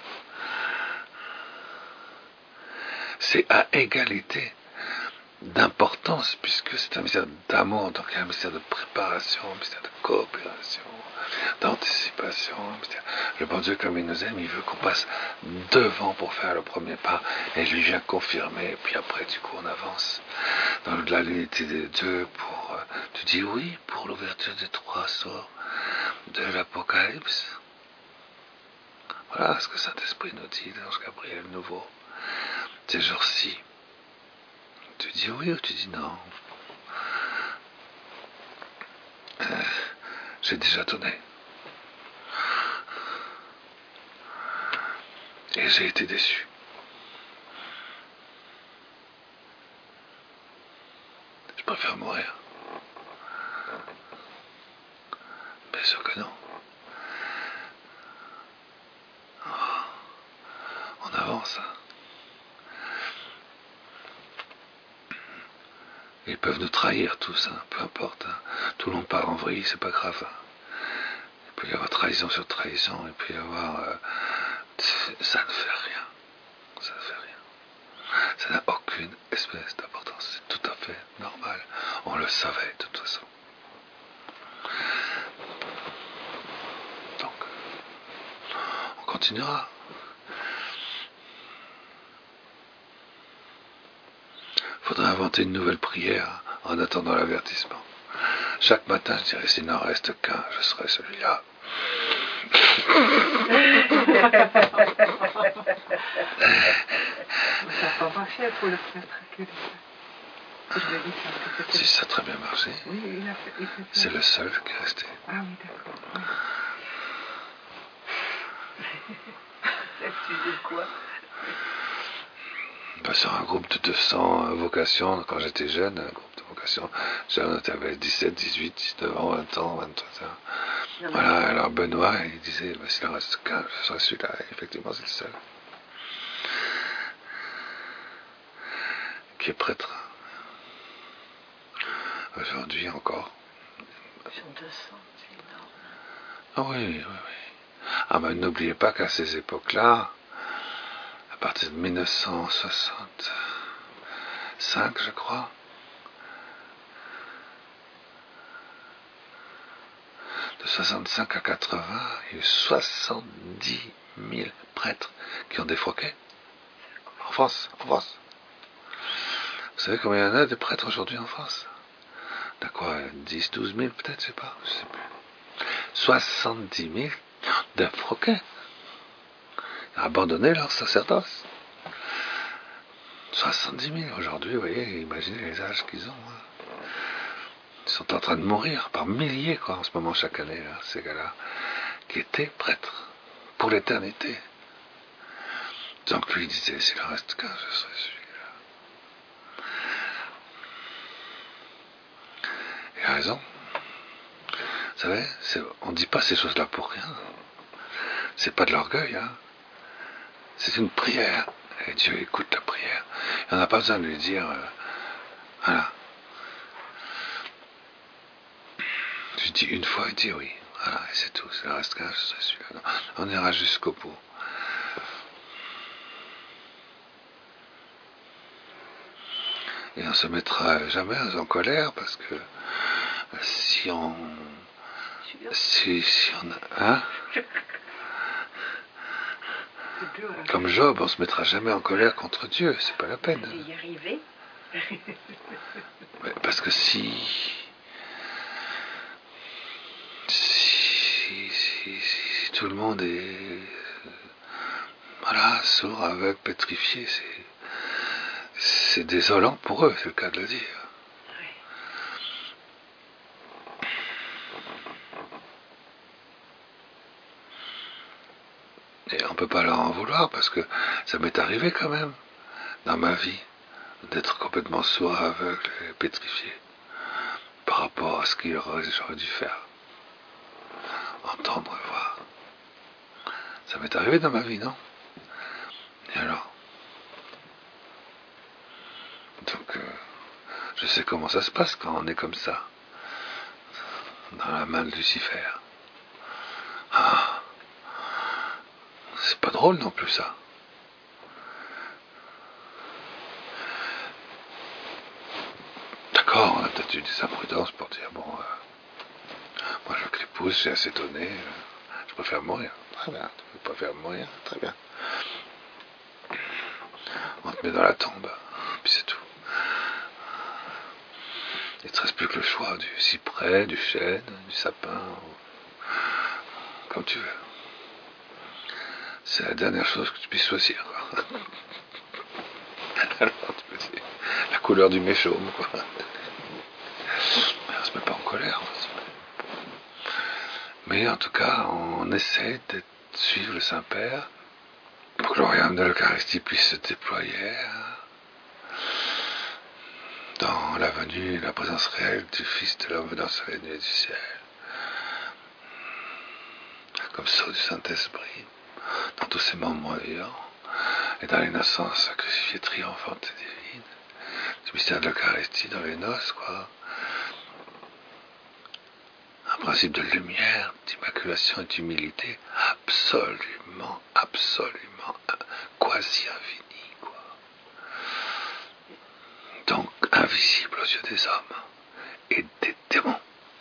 C'est à égalité d'importance, puisque c'est un mystère d'amour, donc il y a un mystère de préparation, un mystère de coopération, d'anticipation. Un mystère. Le bon Dieu, comme il nous aime, il veut qu'on passe devant pour faire le premier pas, et lui vient confirmer, et puis après, du coup, on avance dans l'unité de Dieu pour, euh, tu dis oui, pour l'ouverture des trois sorts de l'Apocalypse. Voilà ce que Saint-Esprit nous dit, l'ange Gabriel nouveau, ces jours-ci. Tu dis oui ou tu dis non? euh, J'ai déjà donné. Et j'ai été déçu. Je préfère mourir. Bien sûr que non. Oh, on avance. Hein. Ils peuvent nous trahir tous, hein, peu importe. Hein. Tout le monde part en vrille, c'est pas grave. Hein. Il peut y avoir trahison sur trahison, il peut y avoir... Euh, ça ne fait rien. Ça ne fait rien. Ça n'a aucune espèce d'importance. C'est tout à fait normal. On le savait de toute façon. Donc, on continuera. Il faudrait inventer une nouvelle prière en attendant l'avertissement. Chaque matin, je dirais, s'il n'en reste qu'un, je serai celui-là. Ça n'a pas marché pour le prêtre que ça. Si, ça a très bien marché. Oui, il a fait, il fait c'est le seul qui est resté. Ah oui, d'accord. Oui. Tu dis quoi? Bah, sur un groupe de deux cents euh, vocations, quand j'étais jeune, un groupe de vocations, j'en avais dix-sept, dix-huit, dix-neuf ans, vingt ans, vingt-trois ans. Non, voilà, alors Benoît, il disait, bah, s'il en reste qu'un, je serai celui-là, et effectivement, c'est le seul. Qui est prêtre. Aujourd'hui encore. Sur deux cents, c'est énorme. Ah oui, oui, oui. Ah mais n'oubliez pas qu'à ces époques-là, à partir de mille neuf cent soixante-cinq, je crois, de soixante-cinq à quatre-vingts, il y a eu soixante-dix mille prêtres qui ont défroqué. En France, en France. Vous savez combien il y en a de prêtres aujourd'hui en France? T'as quoi, dix, douze mille peut-être, je sais pas, je sais plus. soixante-dix mille défroqués. Ils ont abandonné leur sacerdoce. soixante-dix mille aujourd'hui, vous voyez, imaginez les âges qu'ils ont. Hein. Ils sont en train de mourir par milliers, quoi, en ce moment, chaque année, là, ces gars-là, qui étaient prêtres pour l'éternité. Donc lui, il disait, s'il en reste qu'un, je serai celui-là. Il a raison. Vous savez, on ne dit pas ces choses-là pour rien. C'est pas de l'orgueil, hein. C'est une prière. Et Dieu écoute la prière. Et on n'a pas besoin de lui dire, euh, voilà. Je dis une fois, il dit oui. Voilà, et c'est tout. C'est le reste qu'un, je serai celui-là. On ira jusqu'au bout. Et on se mettra jamais en colère parce que si on... Si, si on... Hein? Comme Job, on se mettra jamais en colère contre Dieu. C'est pas la peine. Y arriver. Parce que si... Si, si, si, si tout le monde est... Voilà, sourd, aveugle, pétrifié, c'est... C'est désolant pour eux, c'est le cas de le dire. Et on ne peut pas leur en vouloir parce que ça m'est arrivé quand même dans ma vie d'être complètement sourd, aveugle et pétrifié par rapport à ce qu'il aurait, j'aurais dû faire. Entendre, voir. Ça m'est arrivé dans ma vie, non? Et alors? Donc, euh, je sais comment ça se passe quand on est comme ça, dans la main de Lucifer. Ah, c'est pas drôle non plus ça. D'accord, on a peut-être eu des imprudences pour dire, bon, euh, moi je veux que les pouces, j'ai assez donné, euh, je préfère mourir. Très bien, tu préfères mourir, très bien. On te met dans la tombe, puis c'est tout. Il ne te reste plus que le choix du cyprès, du chêne, du sapin, comme tu veux. C'est la dernière chose que tu puisses choisir, quoi. Alors, tu peux dire, la couleur du méchaume, quoi. Mais on se met pas en colère. Mais en tout cas, on essaie de suivre le Saint-Père pour que le royaume de l'Eucharistie puisse se déployer dans la venue, la présence réelle du Fils de l'homme dans sa nuée du ciel. Comme saut du Saint-Esprit, dans tous ces moments vivants, et dans l'innocence crucifiée triomphante et divine, du mystère de l'Eucharistie dans les noces, quoi. Un principe de lumière, d'immaculation et d'humilité absolument, absolument quasi infini, quoi. Donc invisible aux yeux des hommes et des démons.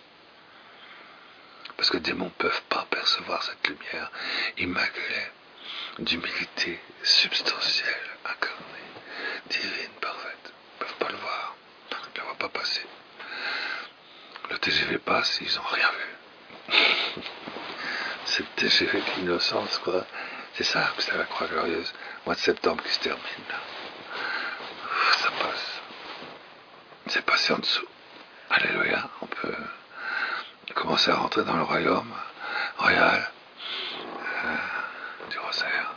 Parce que les démons ne peuvent pas percevoir cette lumière immaculée, d'humilité substantielle, incarnée, divine, parfaite. Ils ne peuvent pas le voir. Ils ne le voient pas passer. Le T G V passe, ils n'ont rien vu. C'est le T G V de l'innocence, quoi. C'est ça que c'est la Croix Glorieuse. Mois de septembre qui se termine, là. Ça passe. C'est passé en dessous. Alléluia. On peut commencer à rentrer dans le royaume royal euh, du rosaire.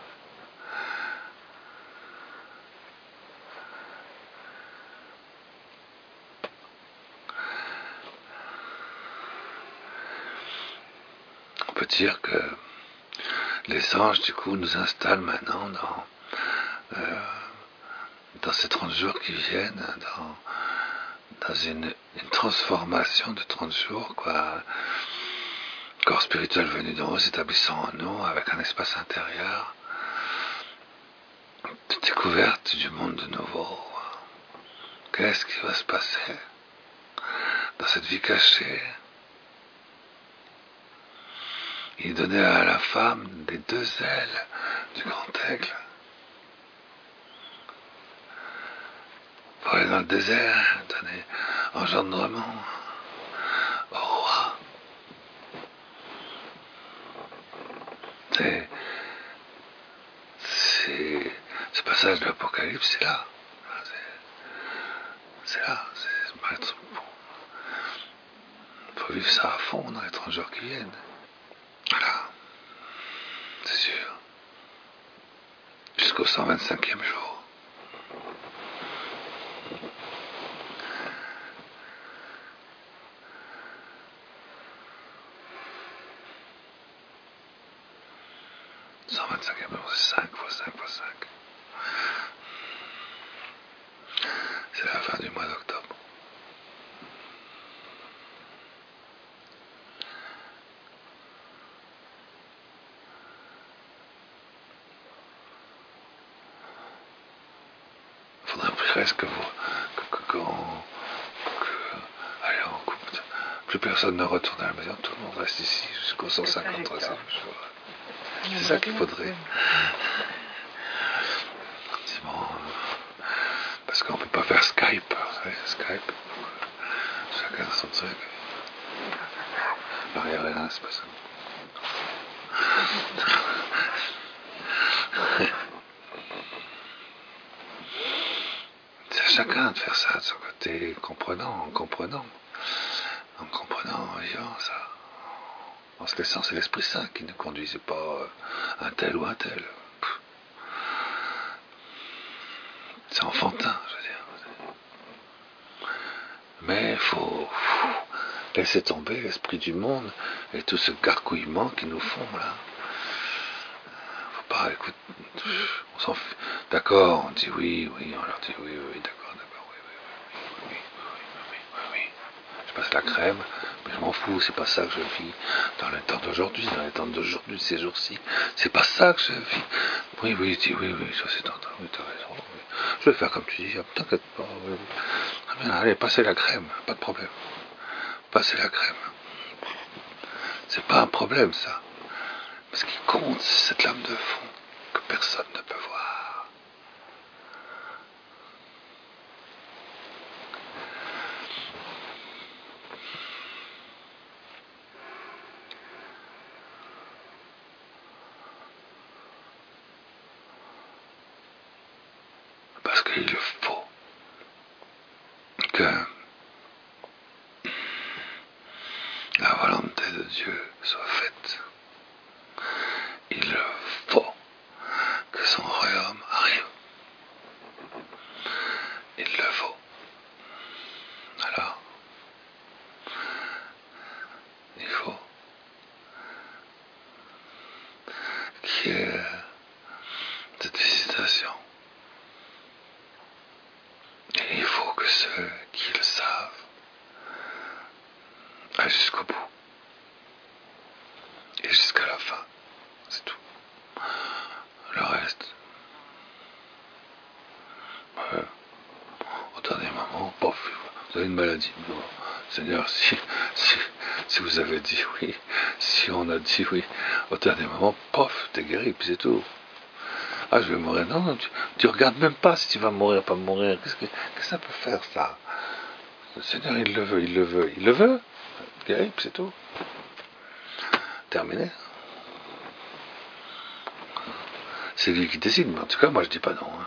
On peut dire que les anges, du coup, nous installent maintenant dans, euh, dans ces trente jours qui viennent, dans, dans une, une transformation de trente jours, quoi. Corps spirituel venu d'en haut s'établissant en nous avec un espace intérieur de découverte du monde de nouveau. Qu'est-ce qui va se passer dans cette vie cachée? Il donnait à la femme les deux ailes du grand aigle pour aller dans le désert, donner engendrement au roi. C'est, c'est ce passage de l'Apocalypse, c'est là. C'est, c'est là. C'est, bon. Il faut vivre ça à fond dans les trente jours qui viennent. Voilà. C'est sûr. Jusqu'au cent vingt-cinquième jour. cent vingt-cinquième jour, c'est cinq fois cinq fois cinq. C'est la fin du mois d'octobre. Il faudrait presque que vous, que, que, qu'on, que, allez, on coupe. Plus personne ne retourne à la maison, tout le monde reste ici jusqu'au cent cinquante-troisième jour. C'est ça qu'il faudrait. C'est bon. Parce qu'on peut pas faire Skype. Vous savez, Skype. Chacun son truc. L'arrière est là, c'est pas ça. C'est à chacun de faire ça de son côté, comprenant, en comprenant. En comprenant, en vivant ça. En se laissant, c'est l'Esprit Saint qui ne conduisait pas un tel ou un tel. C'est enfantin, je veux dire. Mais il faut, faut laisser tomber l'esprit du monde et tout ce gargouillement qu'ils nous font là. Faut pas, écoute, on s'en fait. D'accord, on dit oui, oui, on leur dit oui, oui, oui, d'accord, d'accord, oui, oui, oui, oui, oui, oui, oui, oui. Je passe la crème, mais je m'en fous, c'est pas ça que je vis dans les temps d'aujourd'hui, dans les temps d'aujourd'hui, de ces jours-ci. C'est pas ça que je vis. Oui, oui, dis oui, oui, ça c'est tentant, oui, t'as raison, oui. Je vais faire comme tu dis, t'inquiète pas, oui, oui. Ah bien, allez, passez la crème, pas de problème. Passez la crème. C'est pas un problème, ça. Mais ce qui compte, c'est cette lame de fond que personne ne peut voir. Parce qu'il faut que la volonté de Dieu soit faite. Il faut que son royaume arrive. Il le faut. Alors, il faut qu'il y ait cette visitation. Et il faut que ceux qui le savent aillent jusqu'au bout. Et jusqu'à la fin. C'est tout. Le reste, euh, au dernier moment, pof, vous avez une maladie. Non, Seigneur, si, si, si vous avez dit oui, si on a dit oui, au dernier moment, pof, t'es guéri, puis c'est tout. Ah, je vais mourir. Non, non, tu, tu regardes même pas si tu vas mourir, pas mourir. Qu'est-ce que, qu'est-ce que ça peut faire, ça? Le Seigneur, il le veut, il le veut, il le veut. Guéri, puis c'est tout. Terminé. C'est lui qui décide, mais en tout cas, moi, je dis pas non. Hein.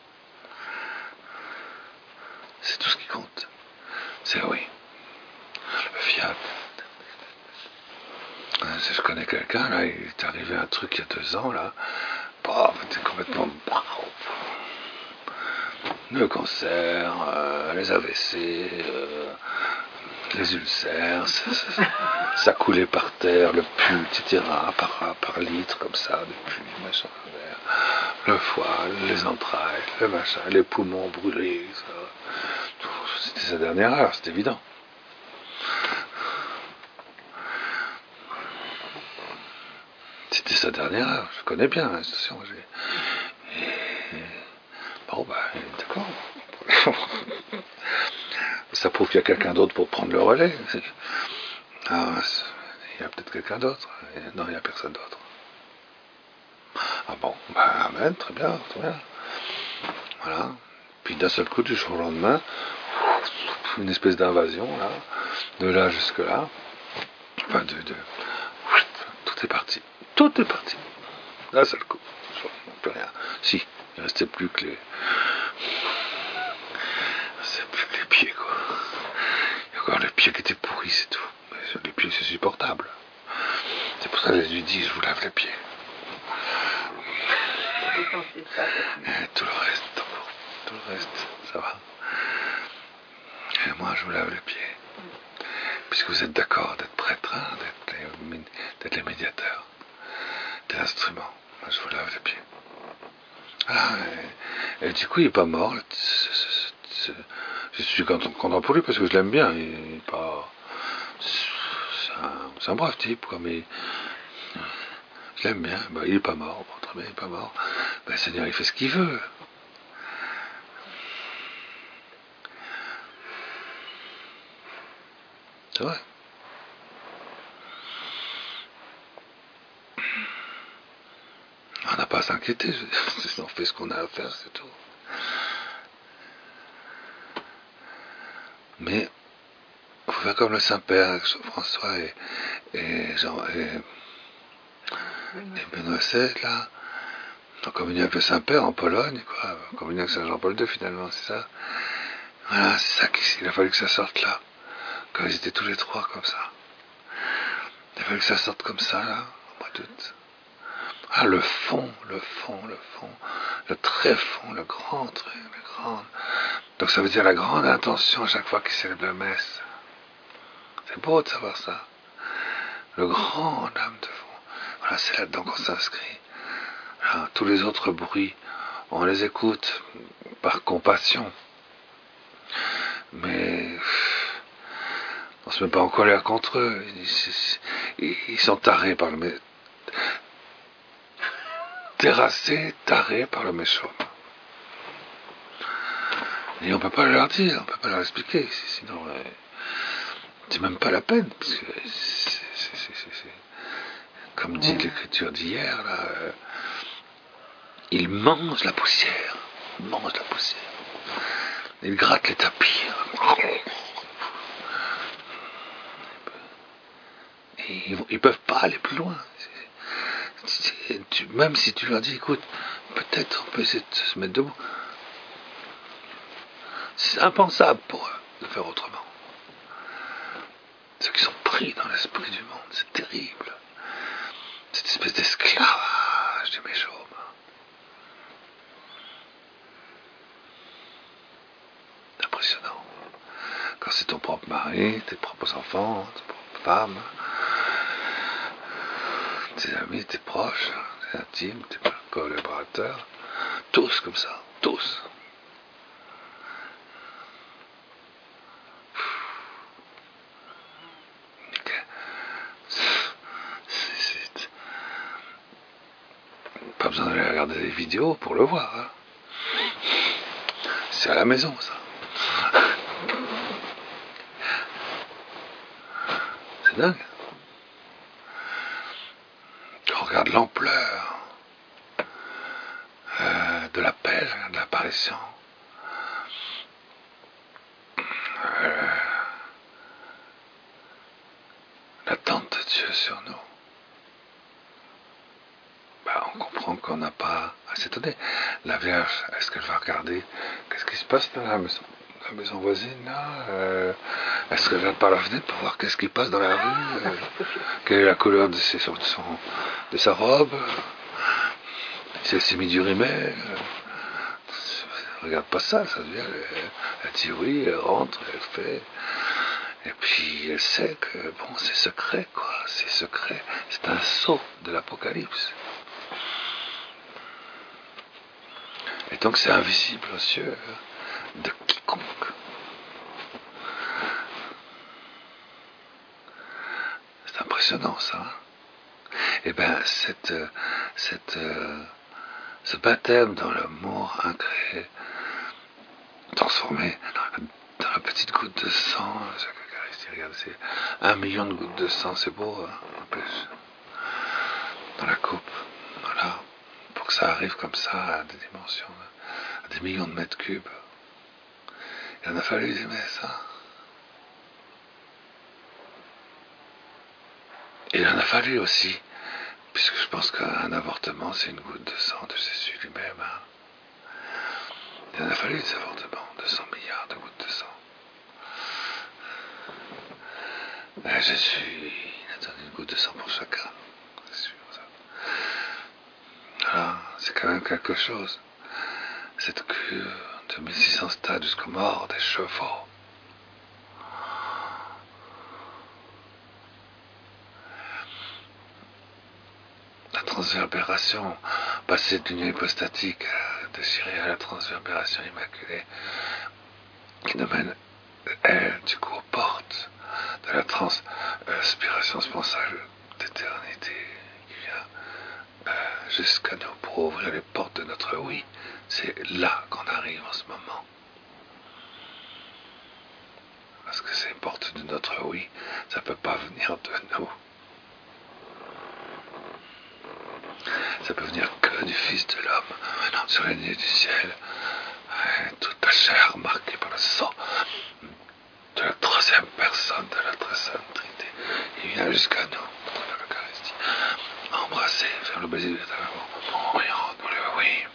C'est tout ce qui compte. C'est oui. Le fiat. Je connais quelqu'un, là, il est arrivé un truc il y a deux ans, là. Bah, t'es complètement... Le cancer, euh, les A V C, euh, les ulcères, ça, ça, ça coulait par terre, le pus, et cetera, par, par litre, comme ça, de pus, machin, le foie, les entrailles, le machin, les poumons brûlés, ça. C'était sa dernière heure, c'est évident. C'était sa dernière heure, je connais bien, attention, j'ai... Et... Bon, bah, d'accord. Ça prouve qu'il y a quelqu'un d'autre pour prendre le relais. Ah, il y a peut-être quelqu'un d'autre. Non, il n'y a personne d'autre. Ah bon, bah, amen, très bien, très bien. Voilà. Puis d'un seul coup, du jour au lendemain, une espèce d'invasion, là, de là jusque là. Enfin, de, de... Tout est parti. Tout est parti. D'un seul coup. Plus rien. Si, il ne restait plus que les... C'est plus que les pieds, quoi. Il y a encore les pieds qui étaient pourris, c'est tout. Mais les pieds, c'est supportable. C'est pour ça que je lui dis, je vous lave les pieds. Et tout le reste, tout le reste, ça va. Et moi, je vous lave les pieds. Puisque vous êtes d'accord d'être prêtre, hein, d'être les, d'être les médiateurs, des instruments. Moi, je vous lave les pieds. Voilà. Et, et du coup, il n'est pas mort. Ce, ce, ce, je suis content, content pour lui parce que je l'aime bien. Il est pas. C'est un, c'est un brave type, quoi, mais. Je l'aime bien. Bah, il est pas mort. Bon, très bien, il est pas mort. Bah, le Seigneur, il fait ce qu'il veut. C'est vrai. On n'a pas à s'inquiéter. On fait ce qu'on a à faire, c'est tout. Mais il faut faire comme le Saint-Père, François et, et Jean et, et Benoît seize, là. En communion avec le Saint-Père en Pologne, quoi. En communion avec Saint Jean-Paul deux, finalement, c'est ça. Voilà, c'est ça qu'il a fallu que ça sorte là. Quand ils étaient tous les trois comme ça. Il a fallu que ça sorte comme ça, là, au mois d'août. Ah, le fond, le fond, le fond, le très fond, le grand truc, le grand. Donc ça veut dire la grande intention à chaque fois qu'il célèbre la messe. C'est beau de savoir ça. Le grand âme de fond. Voilà, c'est là-dedans qu'on s'inscrit. Hein, tous les autres bruits, on les écoute par compassion. Mais on se met pas en colère contre eux. Ils, ils sont tarés par le terrassés, tarés par le méchant. Et on peut pas leur dire, on peut pas leur expliquer, sinon euh, c'est même pas la peine, parce que c'est, c'est, c'est, c'est, comme dit l'écriture d'hier, là, euh, ils mangent la poussière, ils mangent la poussière, ils grattent les tapis. Et ils, ils peuvent pas aller plus loin. C'est, c'est, tu, même si tu leur dis, écoute, peut-être on peut essayer de se mettre debout. C'est impensable pour eux de faire autrement. Ceux qui sont pris dans l'esprit du monde, c'est terrible. Cette espèce d'esclavage du méchant. C'est impressionnant. Quand c'est ton propre mari, tes propres enfants, tes propres femmes, tes amis, tes proches, tes intimes, tes collaborateurs, tous comme ça, tous. Pas besoin d'aller regarder des vidéos pour le voir. Hein. C'est à la maison, ça. C'est dingue. On regarde l'ampleur euh, de l'appel, de l'apparition. Euh, l'attente de Dieu sur nous. Ben, on comprend qu'on n'a pas à s'étonner. La Vierge, est-ce qu'elle va regarder qu'est-ce qui se passe dans la maison, la maison voisine là euh, Est-ce qu'elle va par la fenêtre pour voir qu'est-ce qui passe dans la rue euh, Quelle est la couleur de, ses, de, son, de sa robe Si elle s'est mis du rimel euh, Regarde pas ça, ça veut dire elle, elle dit oui, elle rentre, elle fait. Et puis elle sait que bon, c'est secret quoi, c'est secret, c'est un sceau de l'Apocalypse. Et donc c'est invisible aux yeux de quiconque. C'est impressionnant ça. Et bien cette, cette, ce baptême dans l'amour incréé, transformé dans la petite goutte de sang, regardez, c'est un million de gouttes de sang, c'est beau, hein, en plus. Dans la coupe, voilà. Pour que ça arrive comme ça à des dimensions, à des millions de mètres cubes. Il en a fallu aimer ça. Et il en a fallu aussi, puisque je pense qu'un avortement, c'est une goutte de sang de Jésus lui-même. Hein. Il en a fallu des avortements, deux cents milliards de gouttes de sang. Ben, Jésus, il a donné une goutte de sang pour chacun. C'est sûr, ça. Voilà, c'est quand même quelque chose. Cette cure de mille six cents stades jusqu'aux morts des chevaux. La transverbération, passer de l'union hypostatique déchirée à la transverbération immaculée, qui nous mène, elle, du coup, aux portes de la transpiration sponsale d'éternité, qui vient euh, jusqu'à nous pour ouvrir les portes de notre oui. C'est là qu'on arrive en ce moment. Parce que ces portes de notre oui, ça ne peut pas venir de nous. Ça peut venir que du Fils de l'homme, venant sur les nuées du ciel, toute la chair marquée par le sang de la troisième personne de la très sainte Trinité. Il vient jusqu'à nous, dans l'Eucharistie, embrasser, faire le baiser de l'amour, oriente dans le oui.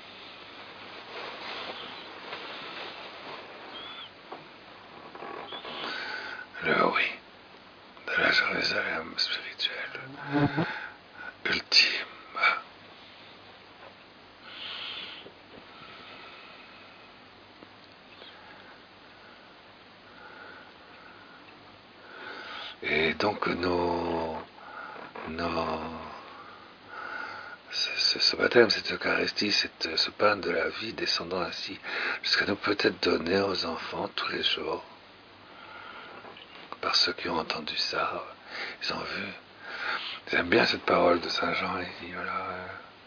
Le oui de la Jérusalem spirituelle, ultime. Et donc nos, nos ce, ce, ce baptême, cette Eucharistie, cette, ce pain de la vie descendant ainsi jusqu'à nous peut-être donner aux enfants tous les jours. Par ceux qui ont entendu ça, ils ont vu. J'aime bien cette parole de Saint Jean. Il dit, voilà, euh,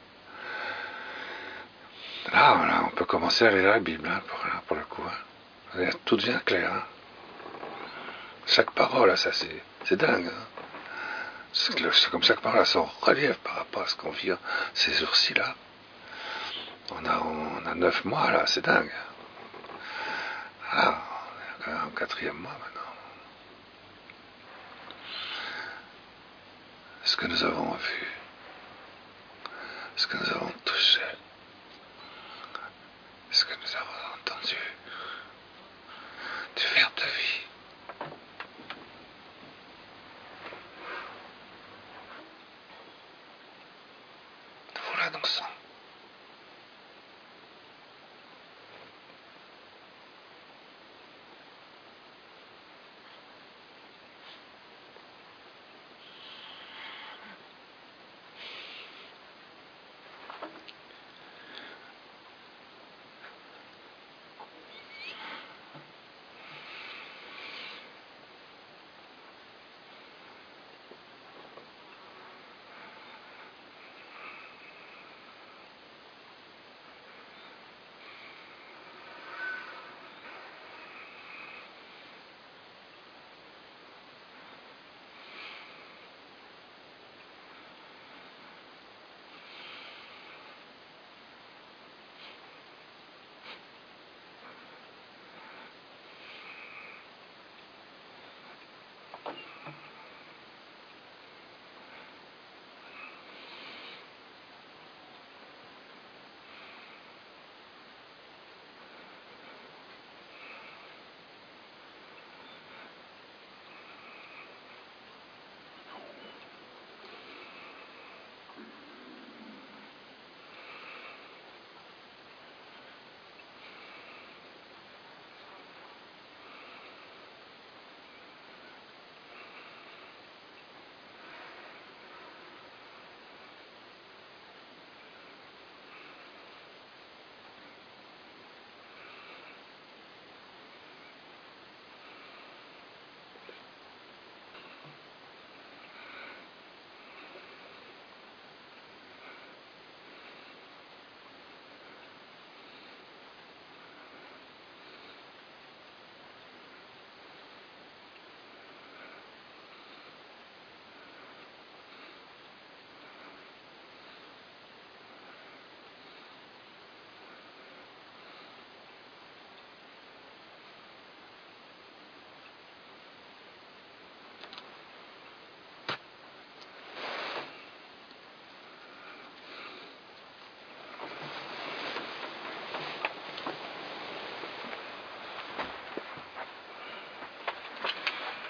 là, voilà, on peut commencer à lire la Bible, hein, pour, pour le coup. Hein. Tout devient clair. Hein. Chaque parole, ça c'est, c'est dingue. Hein. C'est, le, c'est comme chaque parole a son relief par rapport à ce qu'on vit ces jours-ci là. On a, on a neuf mois là, c'est dingue. Ah, on est au quatrième mois maintenant. Ce que nous avons vu, ce que nous avons